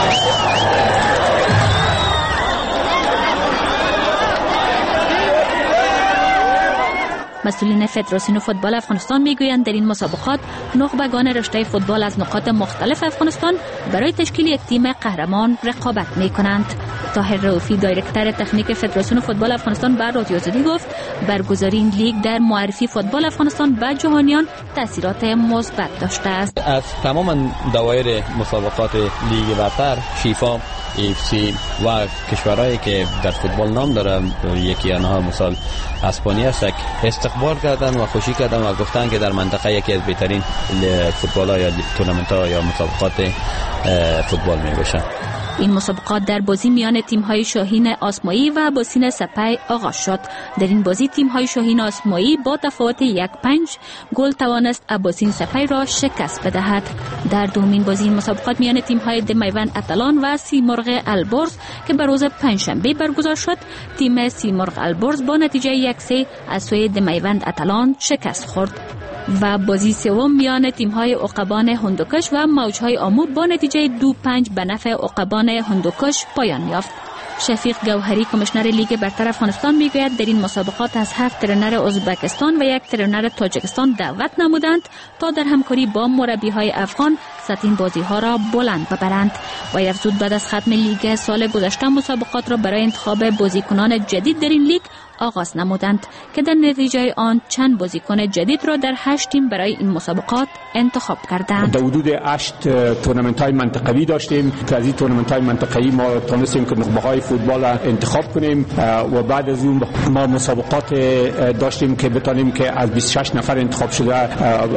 مسئولین فدراسیون فوتبال افغانستان میگویند در این مسابقات نخبگان رشته فوتبال از نقاط مختلف افغانستان برای تشکیل یک تیم قهرمان رقابت میکنند. طاهر رؤوفی دایرکتور تکنیک فدراسیون فوتبال افغانستان بر رادیو آزادی گفت برگزاری این لیگ در معرفی فوتبال افغانستان به جهانیان تاثیرات مثبت داشته است. از تمام دوایر مسابقات لیگ برتر فیفا، AFC و کشورهایی که در فوتبال نام دارن، یکی آنها مثال اسپانیا است، استقبال کردن و خوشی کردن و گفتن که در منطقه یکی از بهترین فوتبال ها یا تورنمنت ها یا مسابقات فوتبال می باشن. این مسابقات در بازی میان تیم‌های شاهین آسمایی و اباسین سپی آغاز شد. در این بازی تیم‌های شاهین آسمایی با تفاوت 1-5 گل توانست اباسین سپی را شکست بدهد. در دومین بازی این مسابقات میان تیم‌های دمیوند اتلان و سیمرغ البرز که به روز پنجشنبه برگزار شد، تیم سیمرغ البرز با نتیجه 1-3 از سوی دمیوند اتلان شکست خورد. و بازی سوم میان تیم‌های عقابان هندوکش و موج‌های آمو با نتیجه 2-5 به نفع عقابان هندوکش پایان یافت. شفیق گوهری کمیشنر لیگ برتر افغانستان میگوید در این مسابقات از 7 ترنر ازبکستان و 1 ترنر تاجیکستان دعوت نمودند تا در همکاری با مربی‌های افغان سطح این بازی‌ها را بلند ببرند. و افزود بعد از ختم لیگ سال گذشته مسابقات را برای انتخاب بازیکنان جدید در این لیگ آغاز نمودند که در نتیجه آن چند بازیکن جدید را در 8 تیم برای این مسابقات انتخاب کردند. در حدود 8 تورنمنت‌های منطقوی داشتیم که از این تورنمنت‌های منطقوی ما تونستیم که نخبه‌های فوتبال انتخاب کنیم و بعد از اون ما مسابقات داشتیم که بتونیم که از 26 نفر انتخاب شده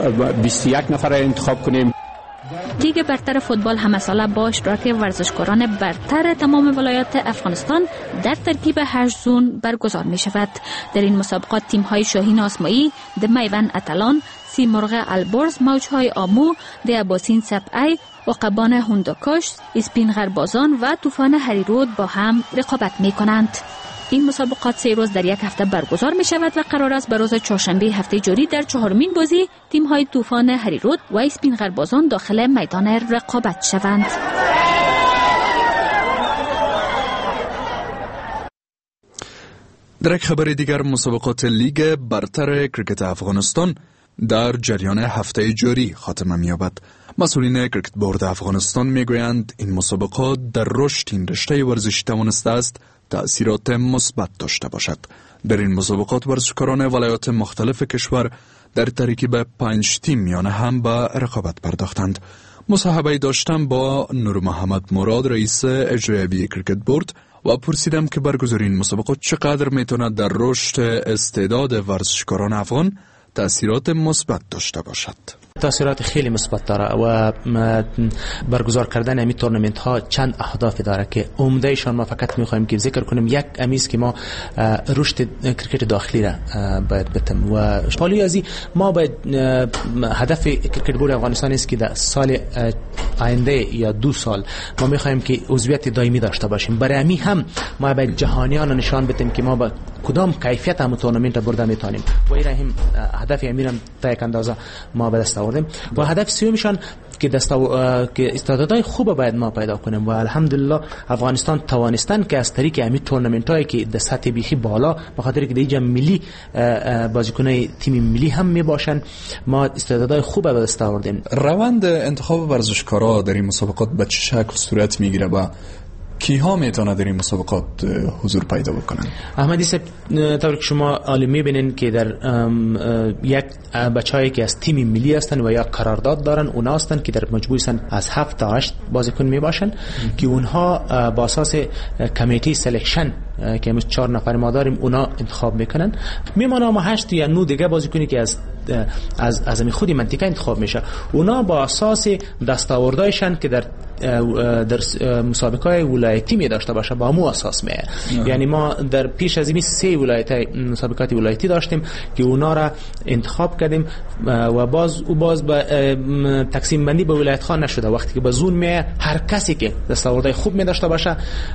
21 نفر انتخاب کنیم. لیگ برتر فوتبال همساله با اشتراک ورزشکاران برتر تمام ولایات افغانستان در ترکیب 8 زون برگزار می شود. در این مسابقات تیم های شاهین آسمایی، دمیوند اتلان، سیمرغ البرز، موجهای آمو، اباسین سپی، عقابان هندوکش، اسپین غربازان و طوفان هریرود با هم رقابت می کنند. این مسابقات 3 روز در یک هفته برگزار می شود و قرار است به روز چهارشنبه هفته جاری در 4مین بازی تیم های طوفان هریرود و اسپین غربازان داخل میدان رقابت شوند. در یک خبر دیگر مسابقات لیگ برتر کرکت افغانستان در جریان هفته جاری خاتمه می‌یابد. مسئولین کرکت بورد افغانستان میگویند این مسابقات در رشد این رشته ورزشی توانسته است تأثیرات مثبت داشته باشد. در این مسابقات ورزشکاران ولایات مختلف کشور در ترکیب 5 تیم میانه هم به رقابت پرداختند. مصاحبه داشتم با نور محمد مراد رئیس اجرایی کرکت بورد و پرسیدم که برگزاری این مسابقات چقدر میتونه در رشد استعداد ورزشکاران افغان تأثیرات مثبت داشته باشد. تأثیرات خیلی مثبت داره و برگزار کردن این تورنمنت ها چند اهداف داره که عمدهشان ما فقط میخوایم که ذکر کنیم. یک امیز که ما رشد کرکت داخلی را باید بتم و پالی ازی ما باید هدف کرکت بورد افغانستان است که در سال آینده یا 2 سال ما میخوایم که عضویت دائمی داشته باشیم. برای همین هم ما باید جهانیان نشان بدیم که ما با کدام کیفیت هم تورنمنت برده میتونیم و این هم هدف امیرم تا یک اندازه ما به دست آوردیم. و هدف سومشان که استعدادهای خوب باید ما پیدا کنیم و الحمدلله افغانستان توانستن که از طریق همین تورنمنت هایی که در سطح بیخی بالا به خاطر که دیگه ملی بازیکنای تیم ملی هم می باشن ما استعدادهای خوب به دست آوردیم. روند انتخاب ورزشکارا در این مسابقات به چه شکل صورت میگیره و کیها میتونه در این مسابقات حضور پیدا بکنن؟ احمدی صاحب طوری که شما عالم میبینین که در یک بچه‌ای که از تیم ملی هستن و یا قرارداد دارن اونا هستن که در مجموعه هستن از 7 تا 8 بازیکن میباشن که اونها با اساس کمیته سلکشن که ما 4 نفر ما داریم اونا انتخاب میکنن. میمونه ما 8 یا 9 دیگه بازیکنی که از خودی منطقه انتخاب میشه. اونا با اساس دستاوردهایشان که در مسابقه ولایتی می داشته باشه با مو اساس میه. یعنی ما در پیش از این 3 مسابقات ولایتی داشتیم که اونا را انتخاب کردیم و باز به تقسیم بندی به ولایت ها نشده. وقتی که به زون میه هر کسی که دستاوردهای خوب می داشته باشه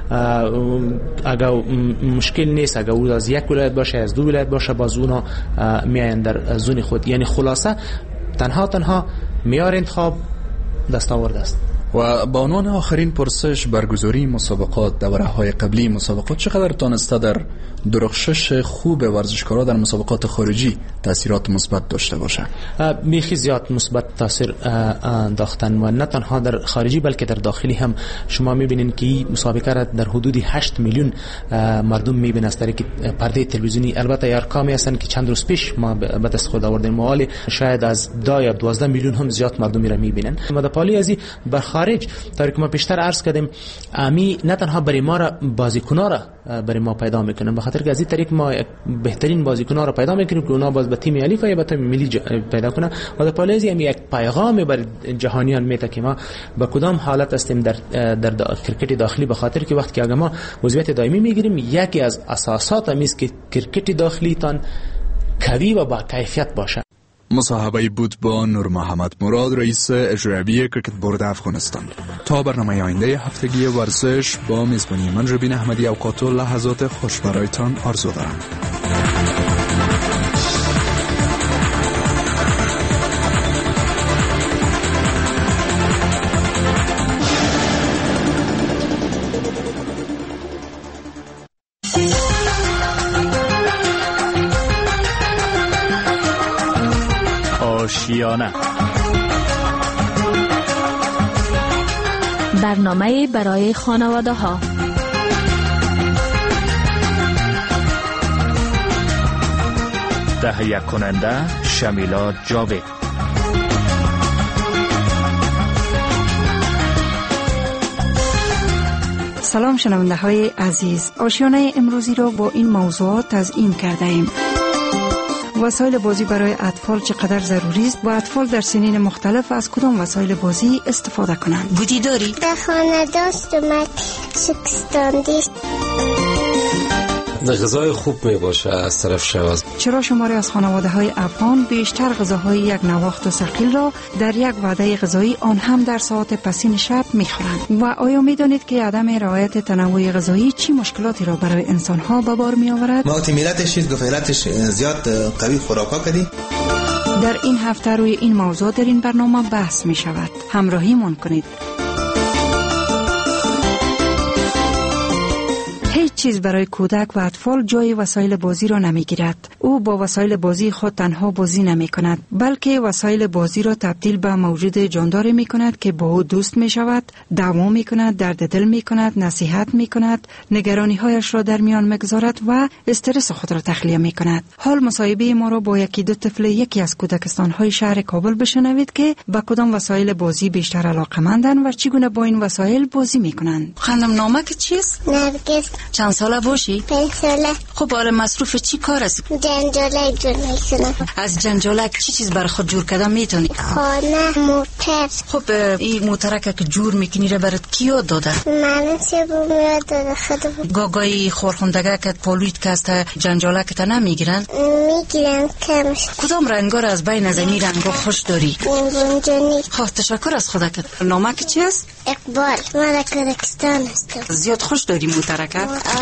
اگر مشکل نیست اگر او از یک ولایت باشه از 2 ولایت باشه باز اونا میاین در زون خود. یعنی خلاصه تنها معیار انتخاب دستاورد است. و با عنوان آخرین پرسش، برگزاری مسابقات دوره‌های قبلی مسابقات چقدر تانسته در درخشش خوب ورزشکارا در مسابقات خارجی تاثیرات مثبت داشته باشه؟ میخی زیاد مثبت تاثیر داشتن و نه تنها در خارجی بلکه در داخلی هم. شما میبینین که این مسابقه را در حدود 8 میلیون مردم میبینن از طریق پرده تلویزیونی. البته ارقامی هستن که چند روز پیش ما به دست خود آوردیم مالی شاید از 10 یا 12 میلیون هم زیاد مردم میرا میبینن. ما در پالی ازی بر خارج طوری که ما پیشتر عرض کردیم امی نه تنها برای ما را بازیکن‌ها را برای ما پیدا میکنن، به خاطر که از این طریق ما بهترین بازیکن‌ها را پیدا میکنیم که اونا باز به تیم ملی یا به تیم ملی پیدا کنن. و در پالیزی هم یک پیغام بر جهانیان میده که ما به کدام حالت هستیم در کرکت داخلی، به خاطر که وقتی که اگر ما عضویت دائمی میگیریم یکی از اساسات است که کرکت داخلی تان قوی و با کیفیت باشه. مصاحبه بود با نور محمد مراد، رئیس اجرایی کرکت بورد افغانستان. تا برنامه آینده هفتگی ورزش با میزبانی من ربین احمدی، اوقات و لحظات خوش برایتان آرزو دارم. آشیانه، برنامه برای خانواده ها. تهیه کننده شمیلا جاوید. سلام شنونده های عزیز، آشیانه امروزی را با این موضوعات تضمین کرده ایم. وسایل بازی برای اطفال چقدر ضروری است و اطفال در سنین مختلف از کدام وسایل بازی استفاده کنند؟ بودی داری؟ در خانه داشت اومد شکستاندیست. غذای خوب می باشه از طرف شواز. چرا شماری از خانواده های افغان بیشتر غذاهای یک نواخت و ثقیل را در یک وعده غذایی آن هم در ساعات پسین شب می خورند؟ و آیا می دانید که عدم رعایت تنوع غذایی چی مشکلاتی را برای انسان ها به بار می آورد؟ معتملاتش گفیلاتش زیاد قوی خوراکا کردی؟ در این هفته روی این موضوع در این برنامه بحث می شود. همراهیمون کنید. هیچ چیز برای کودک و اطفال جای وسایل بازی را نمی گیرد. او با وسایل بازی خود تنها بازی نمی کند، بلکه وسایل بازی را تبدیل به موجود جاندار می کند که با او دوست می شود، دعوا می کند، درد دل می کند، نصیحت می کند، نگرانی هایش را در میان مگذارد و استرس خود را تخلیه می کند. حال مصاحبه ما را با یکی دو طفل یکی از کودکستان های شهر کابل بشنوید که با کدام وسایل بازی بیشتر علاقه‌مندند و چگونه با این وسایل بازی می کنند. خانم نامه که چیست؟ نرگس. چند ساله باشی؟ 5 ساله. خب حالا مصروف چی کار است؟ جنجالک جور میکنم. از جنجالک چی چیز برای خود جور کردن میتونی؟ خانه، موتر. خب این موترک که جور میکنی را برات کی یاد داده؟ من چه بوم یاد داده خودم. گاگای خورخوندگه که پولویت که است جنجالک تا نمیگیرن؟ میگیرن کمش. کدام رنگا را از بین از این رنگا خوش داری؟ گنجانی. خب تشکر از خدا کرد. نامه که چی است؟ اقبال. من کردستان هستم. زیاد خوش داری موترک؟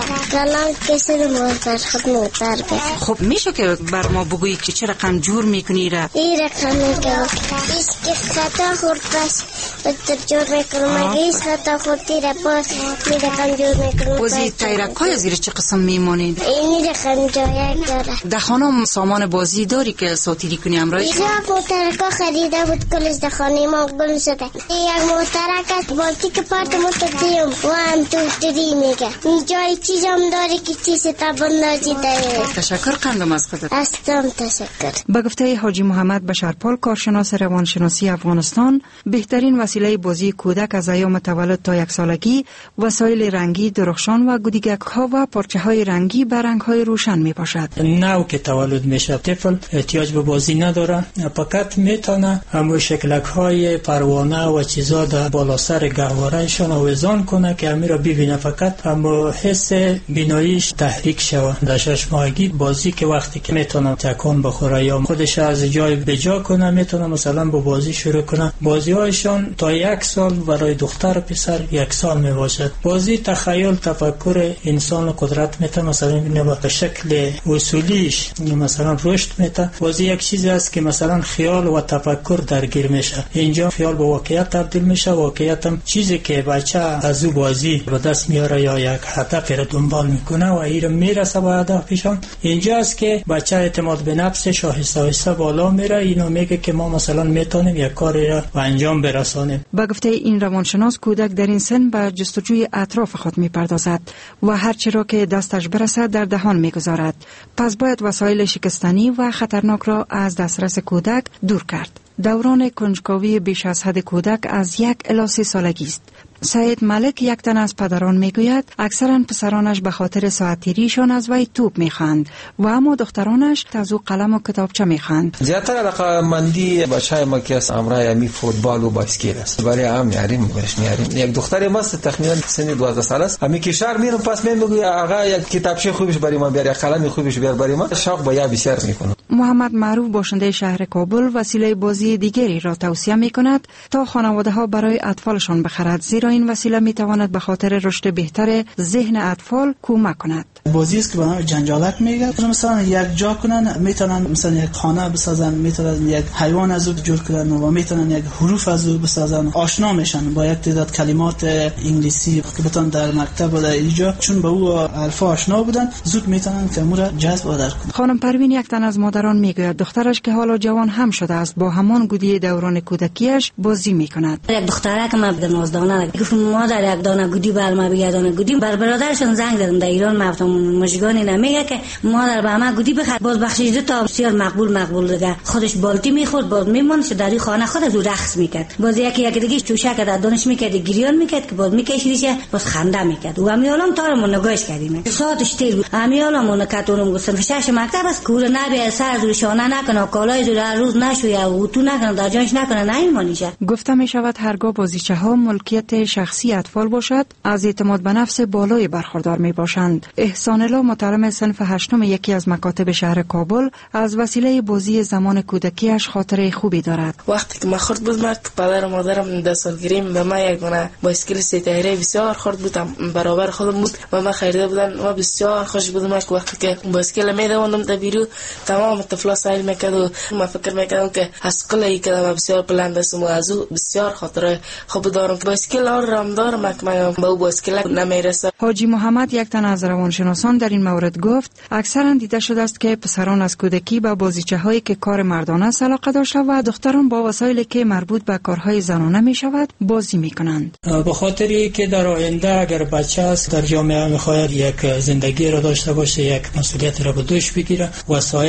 کلام کسی موتر خود موتر بگه. خب میشه که بر ما بگویی که چه رقم جور میکنی را؟ این رقم میگه ایش که خطا خورد بس بتر جور میکنم. اگه ایش خطا خوردی را باز می رقم جور میکنم. بازی تیرک های زیر چه قسم میمانید؟ این رقم جایک داره. در خانه سامان بازی داری که ساتیری کنی امرای؟ اینجا موترکا خریده بود کلش در خانه ما گل شده. یک موترک است بالتی که پارت متدیم و هم توشتری میگه. اینجا چیزم داری که چیز تبندازی داره. تشکر قندم از خودت. استم تشکر. به گفته حاجی محمد بشرپال کارشناس روانشناسی افغانستان، بهترین وسیله بازی کودک از ایام تولد تا 1 سالگی وسایل رنگی، درخشان و گودیگک ها و پارچه های رنگی به رنگ های روشن می باشد. نو که تولد میشه طفل احتیاج به بازی نداره، فقط میتونه همون شکلک های پروانه و چیزا در بالا سر گهوارهشون آویزان کنه که همین را ببینه. فقط همون حس بیناییش تحریک شود. در 6 ماهگی بازی که وقتی که میتونه تکان بخوره یا خودش از جای به جا کنه، میتونه مثلا با بازی شروع کنه. بازی هایشون تا 1 سال برای دختر و پسر 1 سال می باشد. بازی تخیل تفکر انسان قدرت میته، مثلا به شکل اصولیش مثلا رشد میته. بازی یک چیزی است که مثلا خیال و تفکر درگیر میشه. اینجا خیال به واقعیت تبدیل میشه. واقعیت هم چیزی که بچه از او بازی به دست میاره یا یک هدف را دنبال میکنه و این میرسه به هدفشون. اینجا است که بچه اعتماد به نفسش آهسته آهسته بالا میره. اینو میگه که ما مثلا میتونیم یک کاری را به انجام برسانیم. با گفته این روانشناس، کودک در این سن به جستجوی اطراف خود میپردازد و هر چی را که دستش برسد در دهان میگذارد. پس باید وسایل شکستنی و خطرناک را از دسترس کودک دور کرد. دوران کنجکاوی بیش از حد کودک از 1 الی 3 سالگی است. سید ملک، یک تن از پدران، میگوید اکثرا پسرانش به خاطر ساعتیریشان از وی توپ میخواند و اما دخترانش از او قلم و کتابچه میخواند. زیادتر علاقه‌مندی بچه‌های ما که امرای امی فوتبال و باسکت است. برای هم میاریم یک دختر ما تقریبا سن 12 ساله است. امی که شهر میرم پس میگه آقا یک کتابچه خوبش برای ما بیار، یک قلم خوبش بیار برای ما. شوق به یا بسیار میکنه. محمد معروف، باشنده شهر کابل، وسیله بازی دیگری را توصیه میکند تا خانواده‌ها برای اطفالشان بخرد، زیرا این وسیله میتواند به خاطر رشد بهتر ذهن اطفال کمک کند. بازی است که به نام جنجالک میگه. مثلا یک جا کنن، میتونن مثلا یک خانه بسازن، میتونن یک حیوان از او جور کنن و میتونن یک حروف از او بسازن. آشنا میشن با یک تعداد کلمات انگلیسی که بتون در مکتب و در اینجا چون به او الفا آشنا بودن زود میتونن که امور جذب و درک کنن. خانم پروین، یک تن از مادران، میگوید دخترش که حالا جوان هم شده است با همان گودی دوران کودکیش بازی میکند. یک دخترک ما به نازدانه گفت مادر یک دانه گودی بر ما بگردانه گودی. بر برادرشون زنگ زدم در ایران، مفتم مشگانی نمیگه که مادر به ما گودی بخر. باز بخشیده تا بسیار مقبول دیگه. خودش بالتی میخورد، باز میموند در این خانه خود از رقص میکرد. باز یکی دیگه چوشک در دانش میکرد، گریان میکرد که باز میکشیدش، باز خنده میکرد. و امیالم تارمون نگاهش کردیم. ساعتش تیر بود. امیالم کاتونم گفتم شش مکتب است کور نبی سر زور شانه نکنه، کالای زور هر روز نشویه و تو نکنه، در جانش نکنه، نه ایمانیشه. گفته می شود هرگاه بازیچه ها ملکیت شخصی اطفال باشد، از اعتماد به نفس بالای برخوردار می باشند. احسان الله، متعلم صنف 8 یکی از مکاتب شهر کابل، از وسیله بازی زمان کودکیش خاطره خوبی دارد. وقتی که من خرد بودم، پدر و مادرم 10 سالگیریم به من یک دونه بایسکل 3 تایره بسیار خرد بودم، برابر خودم بود و من خریده بودن. ما بسیار خوش بودم که وقتی که بایسکل میدوندم تا بیرون تمام طفلا سایل میکرد و من فکر میکردم که از قلعی که من بسیار بلند هستم و از او بسیار خاطره خوب دارم که بایسکل آرام دارم که من به او بایسکل نمیرسه. حاجی محمد، یک تن از روانشناسان، در این مورد گفت اکثرا دیده شده است که پسران از کودکی با بازیچه هایی که کار مردانه است علاقه داشته و دختران با وسایلی که مربوط به کارهای زنانه می شود بازی می کنند. به خاطری که در آینده اگر بچه است در جامعه میخواهد یک زندگی را داشته باشه، یک مسئولیت را به دوش بگیره، وسایل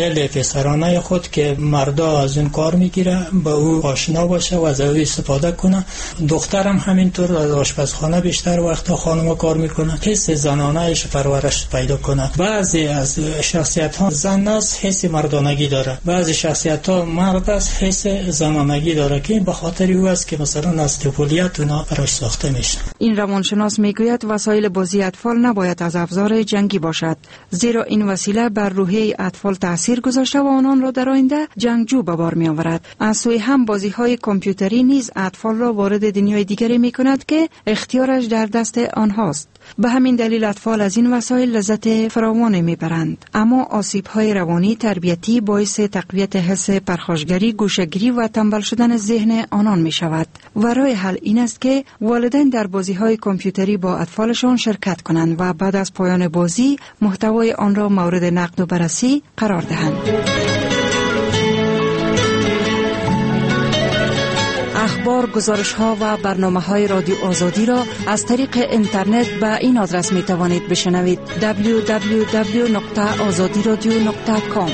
پسرانه خود که مردا از اون کار میگیره به او آشنا باشه و از او استفاده کنه. دخترم همینطور از آشپزخانه بیشتر وقت خانم کار میکنه، حس زنانه اش پرورش پیدا کنه. بعضی از شخصیت ها زن است حس مردانگی داره، بعضی شخصیت ها مرد است حس زنانگی داره که به خاطر او است که مثلا از طفولیت اونا براش ساخته میشه. این روانشناس میگوید وسایل بازی اطفال نباید از افزار جنگی باشد، زیرا این وسیله بر روحیه اطفال تاثیر گذاشته و آنان را در آینده جنگجو به بار می آورد. از سوی هم بازی‌های کامپیوتری نیز اطفال را وارد دنیای دیگری می‌کند که اختیارش در دست آنهاست. به همین دلیل اطفال از این وسایل لذت فراوانی میبرند، اما آسیب‌های روانی تربیتی باعث تقویت حس پرخاشگری، گوشه‌گیری و تنبل شدن ذهن آنان می‌شود و راه حل این است که والدین در بازی‌های کامپیوتری با اطفالشان شرکت کنند و بعد از پایان بازی محتوای آن را مورد نقد و بررسی قرار دهند. اخبار، گزارش‌ها و برنامه‌های رادیو آزادی را از طریق اینترنت به این آدرس می‌توانید بشنوید: www.azadiradio.com.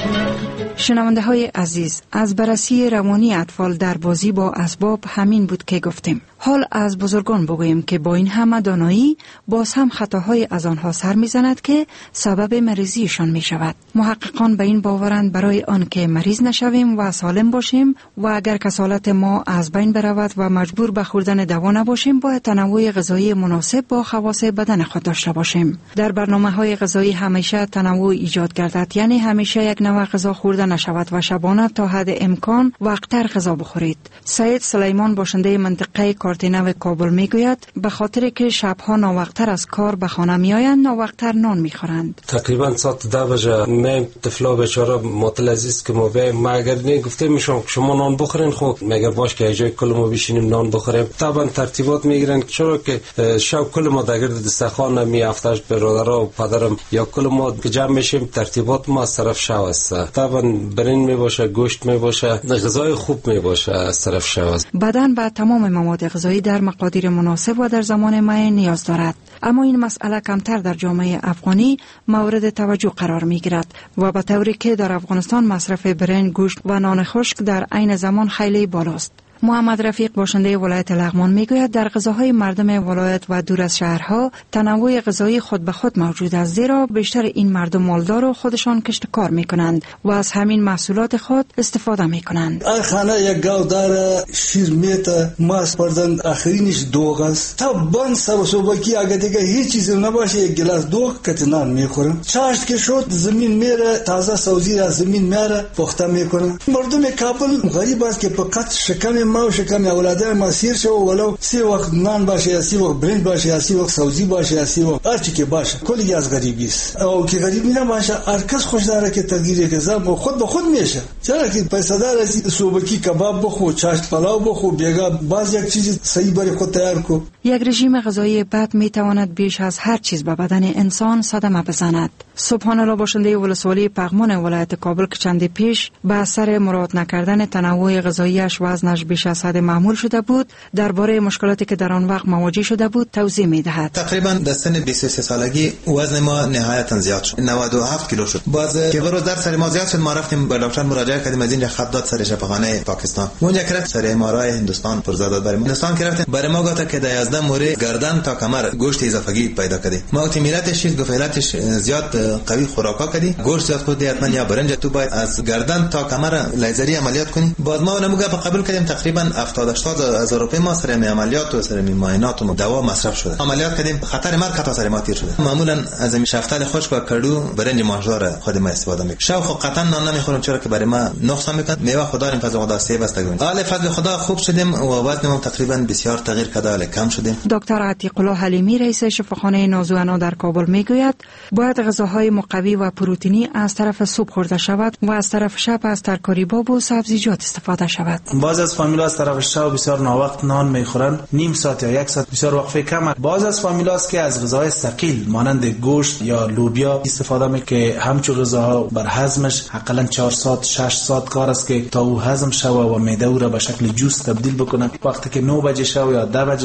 شنونده های عزیز، از بررسی روانی اطفال در بازی با اسباب همین بود که گفتیم. حال از بزرگان بگوییم که با این همه دانایی باز هم خطاهای از آنها سر میزند که سبب مریضیشان می شود. محققان به این باورند برای آن که مریض نشویم و سالم باشیم و اگر کسالت ما از بین برود و مجبور به خوردن دوا نباشیم، باید تنوع غذایی مناسب با خواص بدن خود داشته باشیم. در برنامه‌های غذایی همیشه تنوع ایجاد گردد، یعنی همیشه یک نوع غذا خورده نشود و شبانه تا حد امکان وقتر غذا بخورید. سید سلیمان باشنده منطقه کارتینو کابل میگوید به خاطر که شبها ناوقتر از کار به خانه میآیند، ناوقتر نان میخورند. تقریبا ساعت 10 بجه من طفلا بیچاره معطل عزیز که ما اگر نگفته میشم شما نان بخورین، خب مگه باش که جای کل ما بشینیم نان بخوریم. طبعا ترتیبات میگیرن، چرا که شب کل ما در گرد دسترخوان می افتاش برادرها و پدرم یا کل ما که جمع میشیم، ترتیبات ما از طرف شب است. طبعا برنج می باشه، گوشت می باشه، غذای خوب می باشه از طرف شب. بدن به تمام مواد غذایی در مقادیر مناسب و در زمان معین نیاز دارد، اما این مسئله کمتر در جامعه افغانی مورد توجه قرار می گیرد و به طوری که در افغانستان مصرف برنج، گوشت و نان خشک در عین زمان خیلی بالاست. محمد رفیق باشنده ولایت لغمان میگوید در غذاهای مردم ولایت و دور از شهرها تنوع غذایی خود به خود موجود است، زیرا بیشتر این مردم مالدار و خودشان کشت کار میکنند و از همین محصولات خود استفاده میکنند. خانه یک گاو داره، شیر میته، ماست پردن آخرینش دوغ است. تا بان سر صبحی اگه دیگه هیچ چیزی نباشه یک گلاس دوغ کتنان میخورم. چاشت که شد زمین میره، تازه سبزی از زمین میاره پخته میکنه. مردم کابل غریب است که فقط شکم ما و شکم اولادای ما سیر شو، ولو 3 وقت نان باشه یا 3 وقت برنج باشه یا 3 وقت سبزی باشه یا 3 وقت هر چی که باشه، کلی از غریبی است. او که غریبی نباشه هر کس خوش داره که تغییر غذا خود به خود میشه. چرا که پیسه دار از صبحی کباب بخو، چاشت پلاو بخو، بیگا باز یک چیز صحیح برای خود تیار کو. یک رژیم غذایی بد میتواند بیش از هر چیز به بدن انسان صدمه بزند. سبحان الله باشنده ولسوالی پغمان ولایت کابل که چند پیش به اثر مراعات نکردن تنوع غذاییش وزنش بیش از حد معمول شده بود، درباره مشکلاتی که در آن وقت مواجه شده بود توضیح میدهد. تقریبا در سن 23 سالگی وزن ما نهایتا زیاد شد، 97 کیلو شد. باز که برو در سر ما زیاد شد، ما رفتیم به دکتر مراجعه کردیم، از این خط داد سر شفاخانه پاکستان. اونجا که رفت سر ام‌آرآی هندوستان پرزا داد برای هندوستان که رفتیم برای ما گفت که در 11 مورد گردن تا کمر گوشت اضافگی پیدا کردی. ما گفتیم ملتش چیز گفیلتش زیاد قوی خوراکا کردی، گوشت زیاد خودی حتما یا برنج تو باید از گردن تا کمر لیزری عملیات کنی. باز ما اونم گفت قبول کردیم. تقریبا 70-80 هزار روپیه ما سر عملیات و سر معاینات و دوا مصرف شده. عملیات کردیم، خطر مرگ خطا سر ما تیر شده. معمولا از این شفتل خشک و کردو برنج ماهواره خود ما استفاده میکنیم. شاو خب قطعا نان نمیخوریم، چرا که برای ما نقصان میکنه. میوه خدا ریم فضل خدا سیب است گوین. حال فضل خدا خوب شدیم و وزنمون تقریبا بسیار تغییر کرده، کم شدیم. دکتر عتیق الله حلیمی رئیس شفاخانه نازوانا در کابل میگوید باید غذاهای مقوی و پروتئینی از طرف صبح خورده شود و از طرف شب از ترکاری باب و سبزیجات استفاده شود. باز از فامیلا از طرف شب بسیار ناوقت نان میخورن، نیم ساعت یا 1 ساعت بسیار وقفه کم. باز از فامیلاست که از غذاهای ثقیل مانند گوشت یا لوبیا استفاده میکنه که همچون غذاها بر هضمش حداقل 4 ساعت 6 ساعت کار است که تا او هضم شوه و معده او را به شکل جوس تبدیل بکنه. وقتی که 9 بجه شو یا 10 بجه شو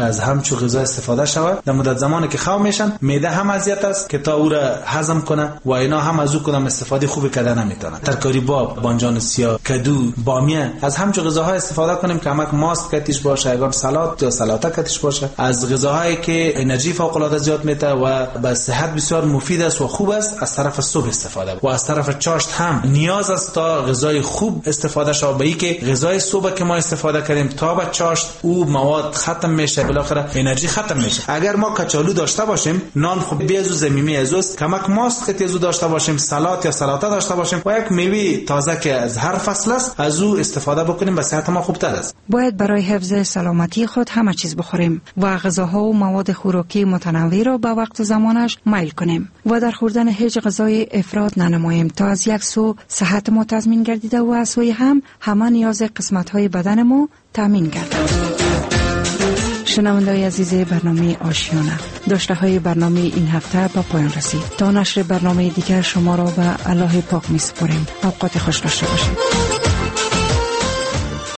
از همچو غذا استفاده شود. در مدت زمانی که خام میشن معده هم اذیت است که تا او را هضم کنه و اینا هم از او کدام استفاده خوبی کردن نمیتونن. ترکاری باب، بانجان سیاه، کدو، بامیه، از همچو غذاها استفاده کنیم که همک ماست کتیش باشه، اگر سالاد یا سلاطه کتیش باشه. از غذاهایی که انرژی فوق العاده زیاد میده و به صحت بسیار مفید است و خوب است از طرف صبح استفاده و از طرف چاشت هم نیاز است تا غذای خوب استفاده شود. به اینکه غذای صبح که ما استفاده کردیم تا به چاشت او مواد ختم میشه، بالاخره انرژی ختم میشه. اگر ما کچالو داشته باشیم، نان خوب بیازو زمینی ازوست، کمک ماست که تیزو داشته باشیم، سالاد یا سلاطه داشته باشیم و یک میوه تازه که از هر فصل است از او استفاده بکنیم، به صحت ما خوبتر است. باید برای حفظ سلامتی خود همه چیز بخوریم و غذاها و مواد خوراکی متنوع را به وقت و زمانش میل کنیم و در خوردن هیچ غذای افراط ننماییم تا از یک سو صحت ما تضمین گردیده و از سوی هم همه نیاز قسمت‌های بدن ما تامین گردد. شنونده‌های عزیز برنامه آشیانه، داشته‌های برنامه این هفته به پایان رسید. تا نشر برنامه دیگر شما را به الله پاک می‌سپاریم. اوقات خوش داشته باشید.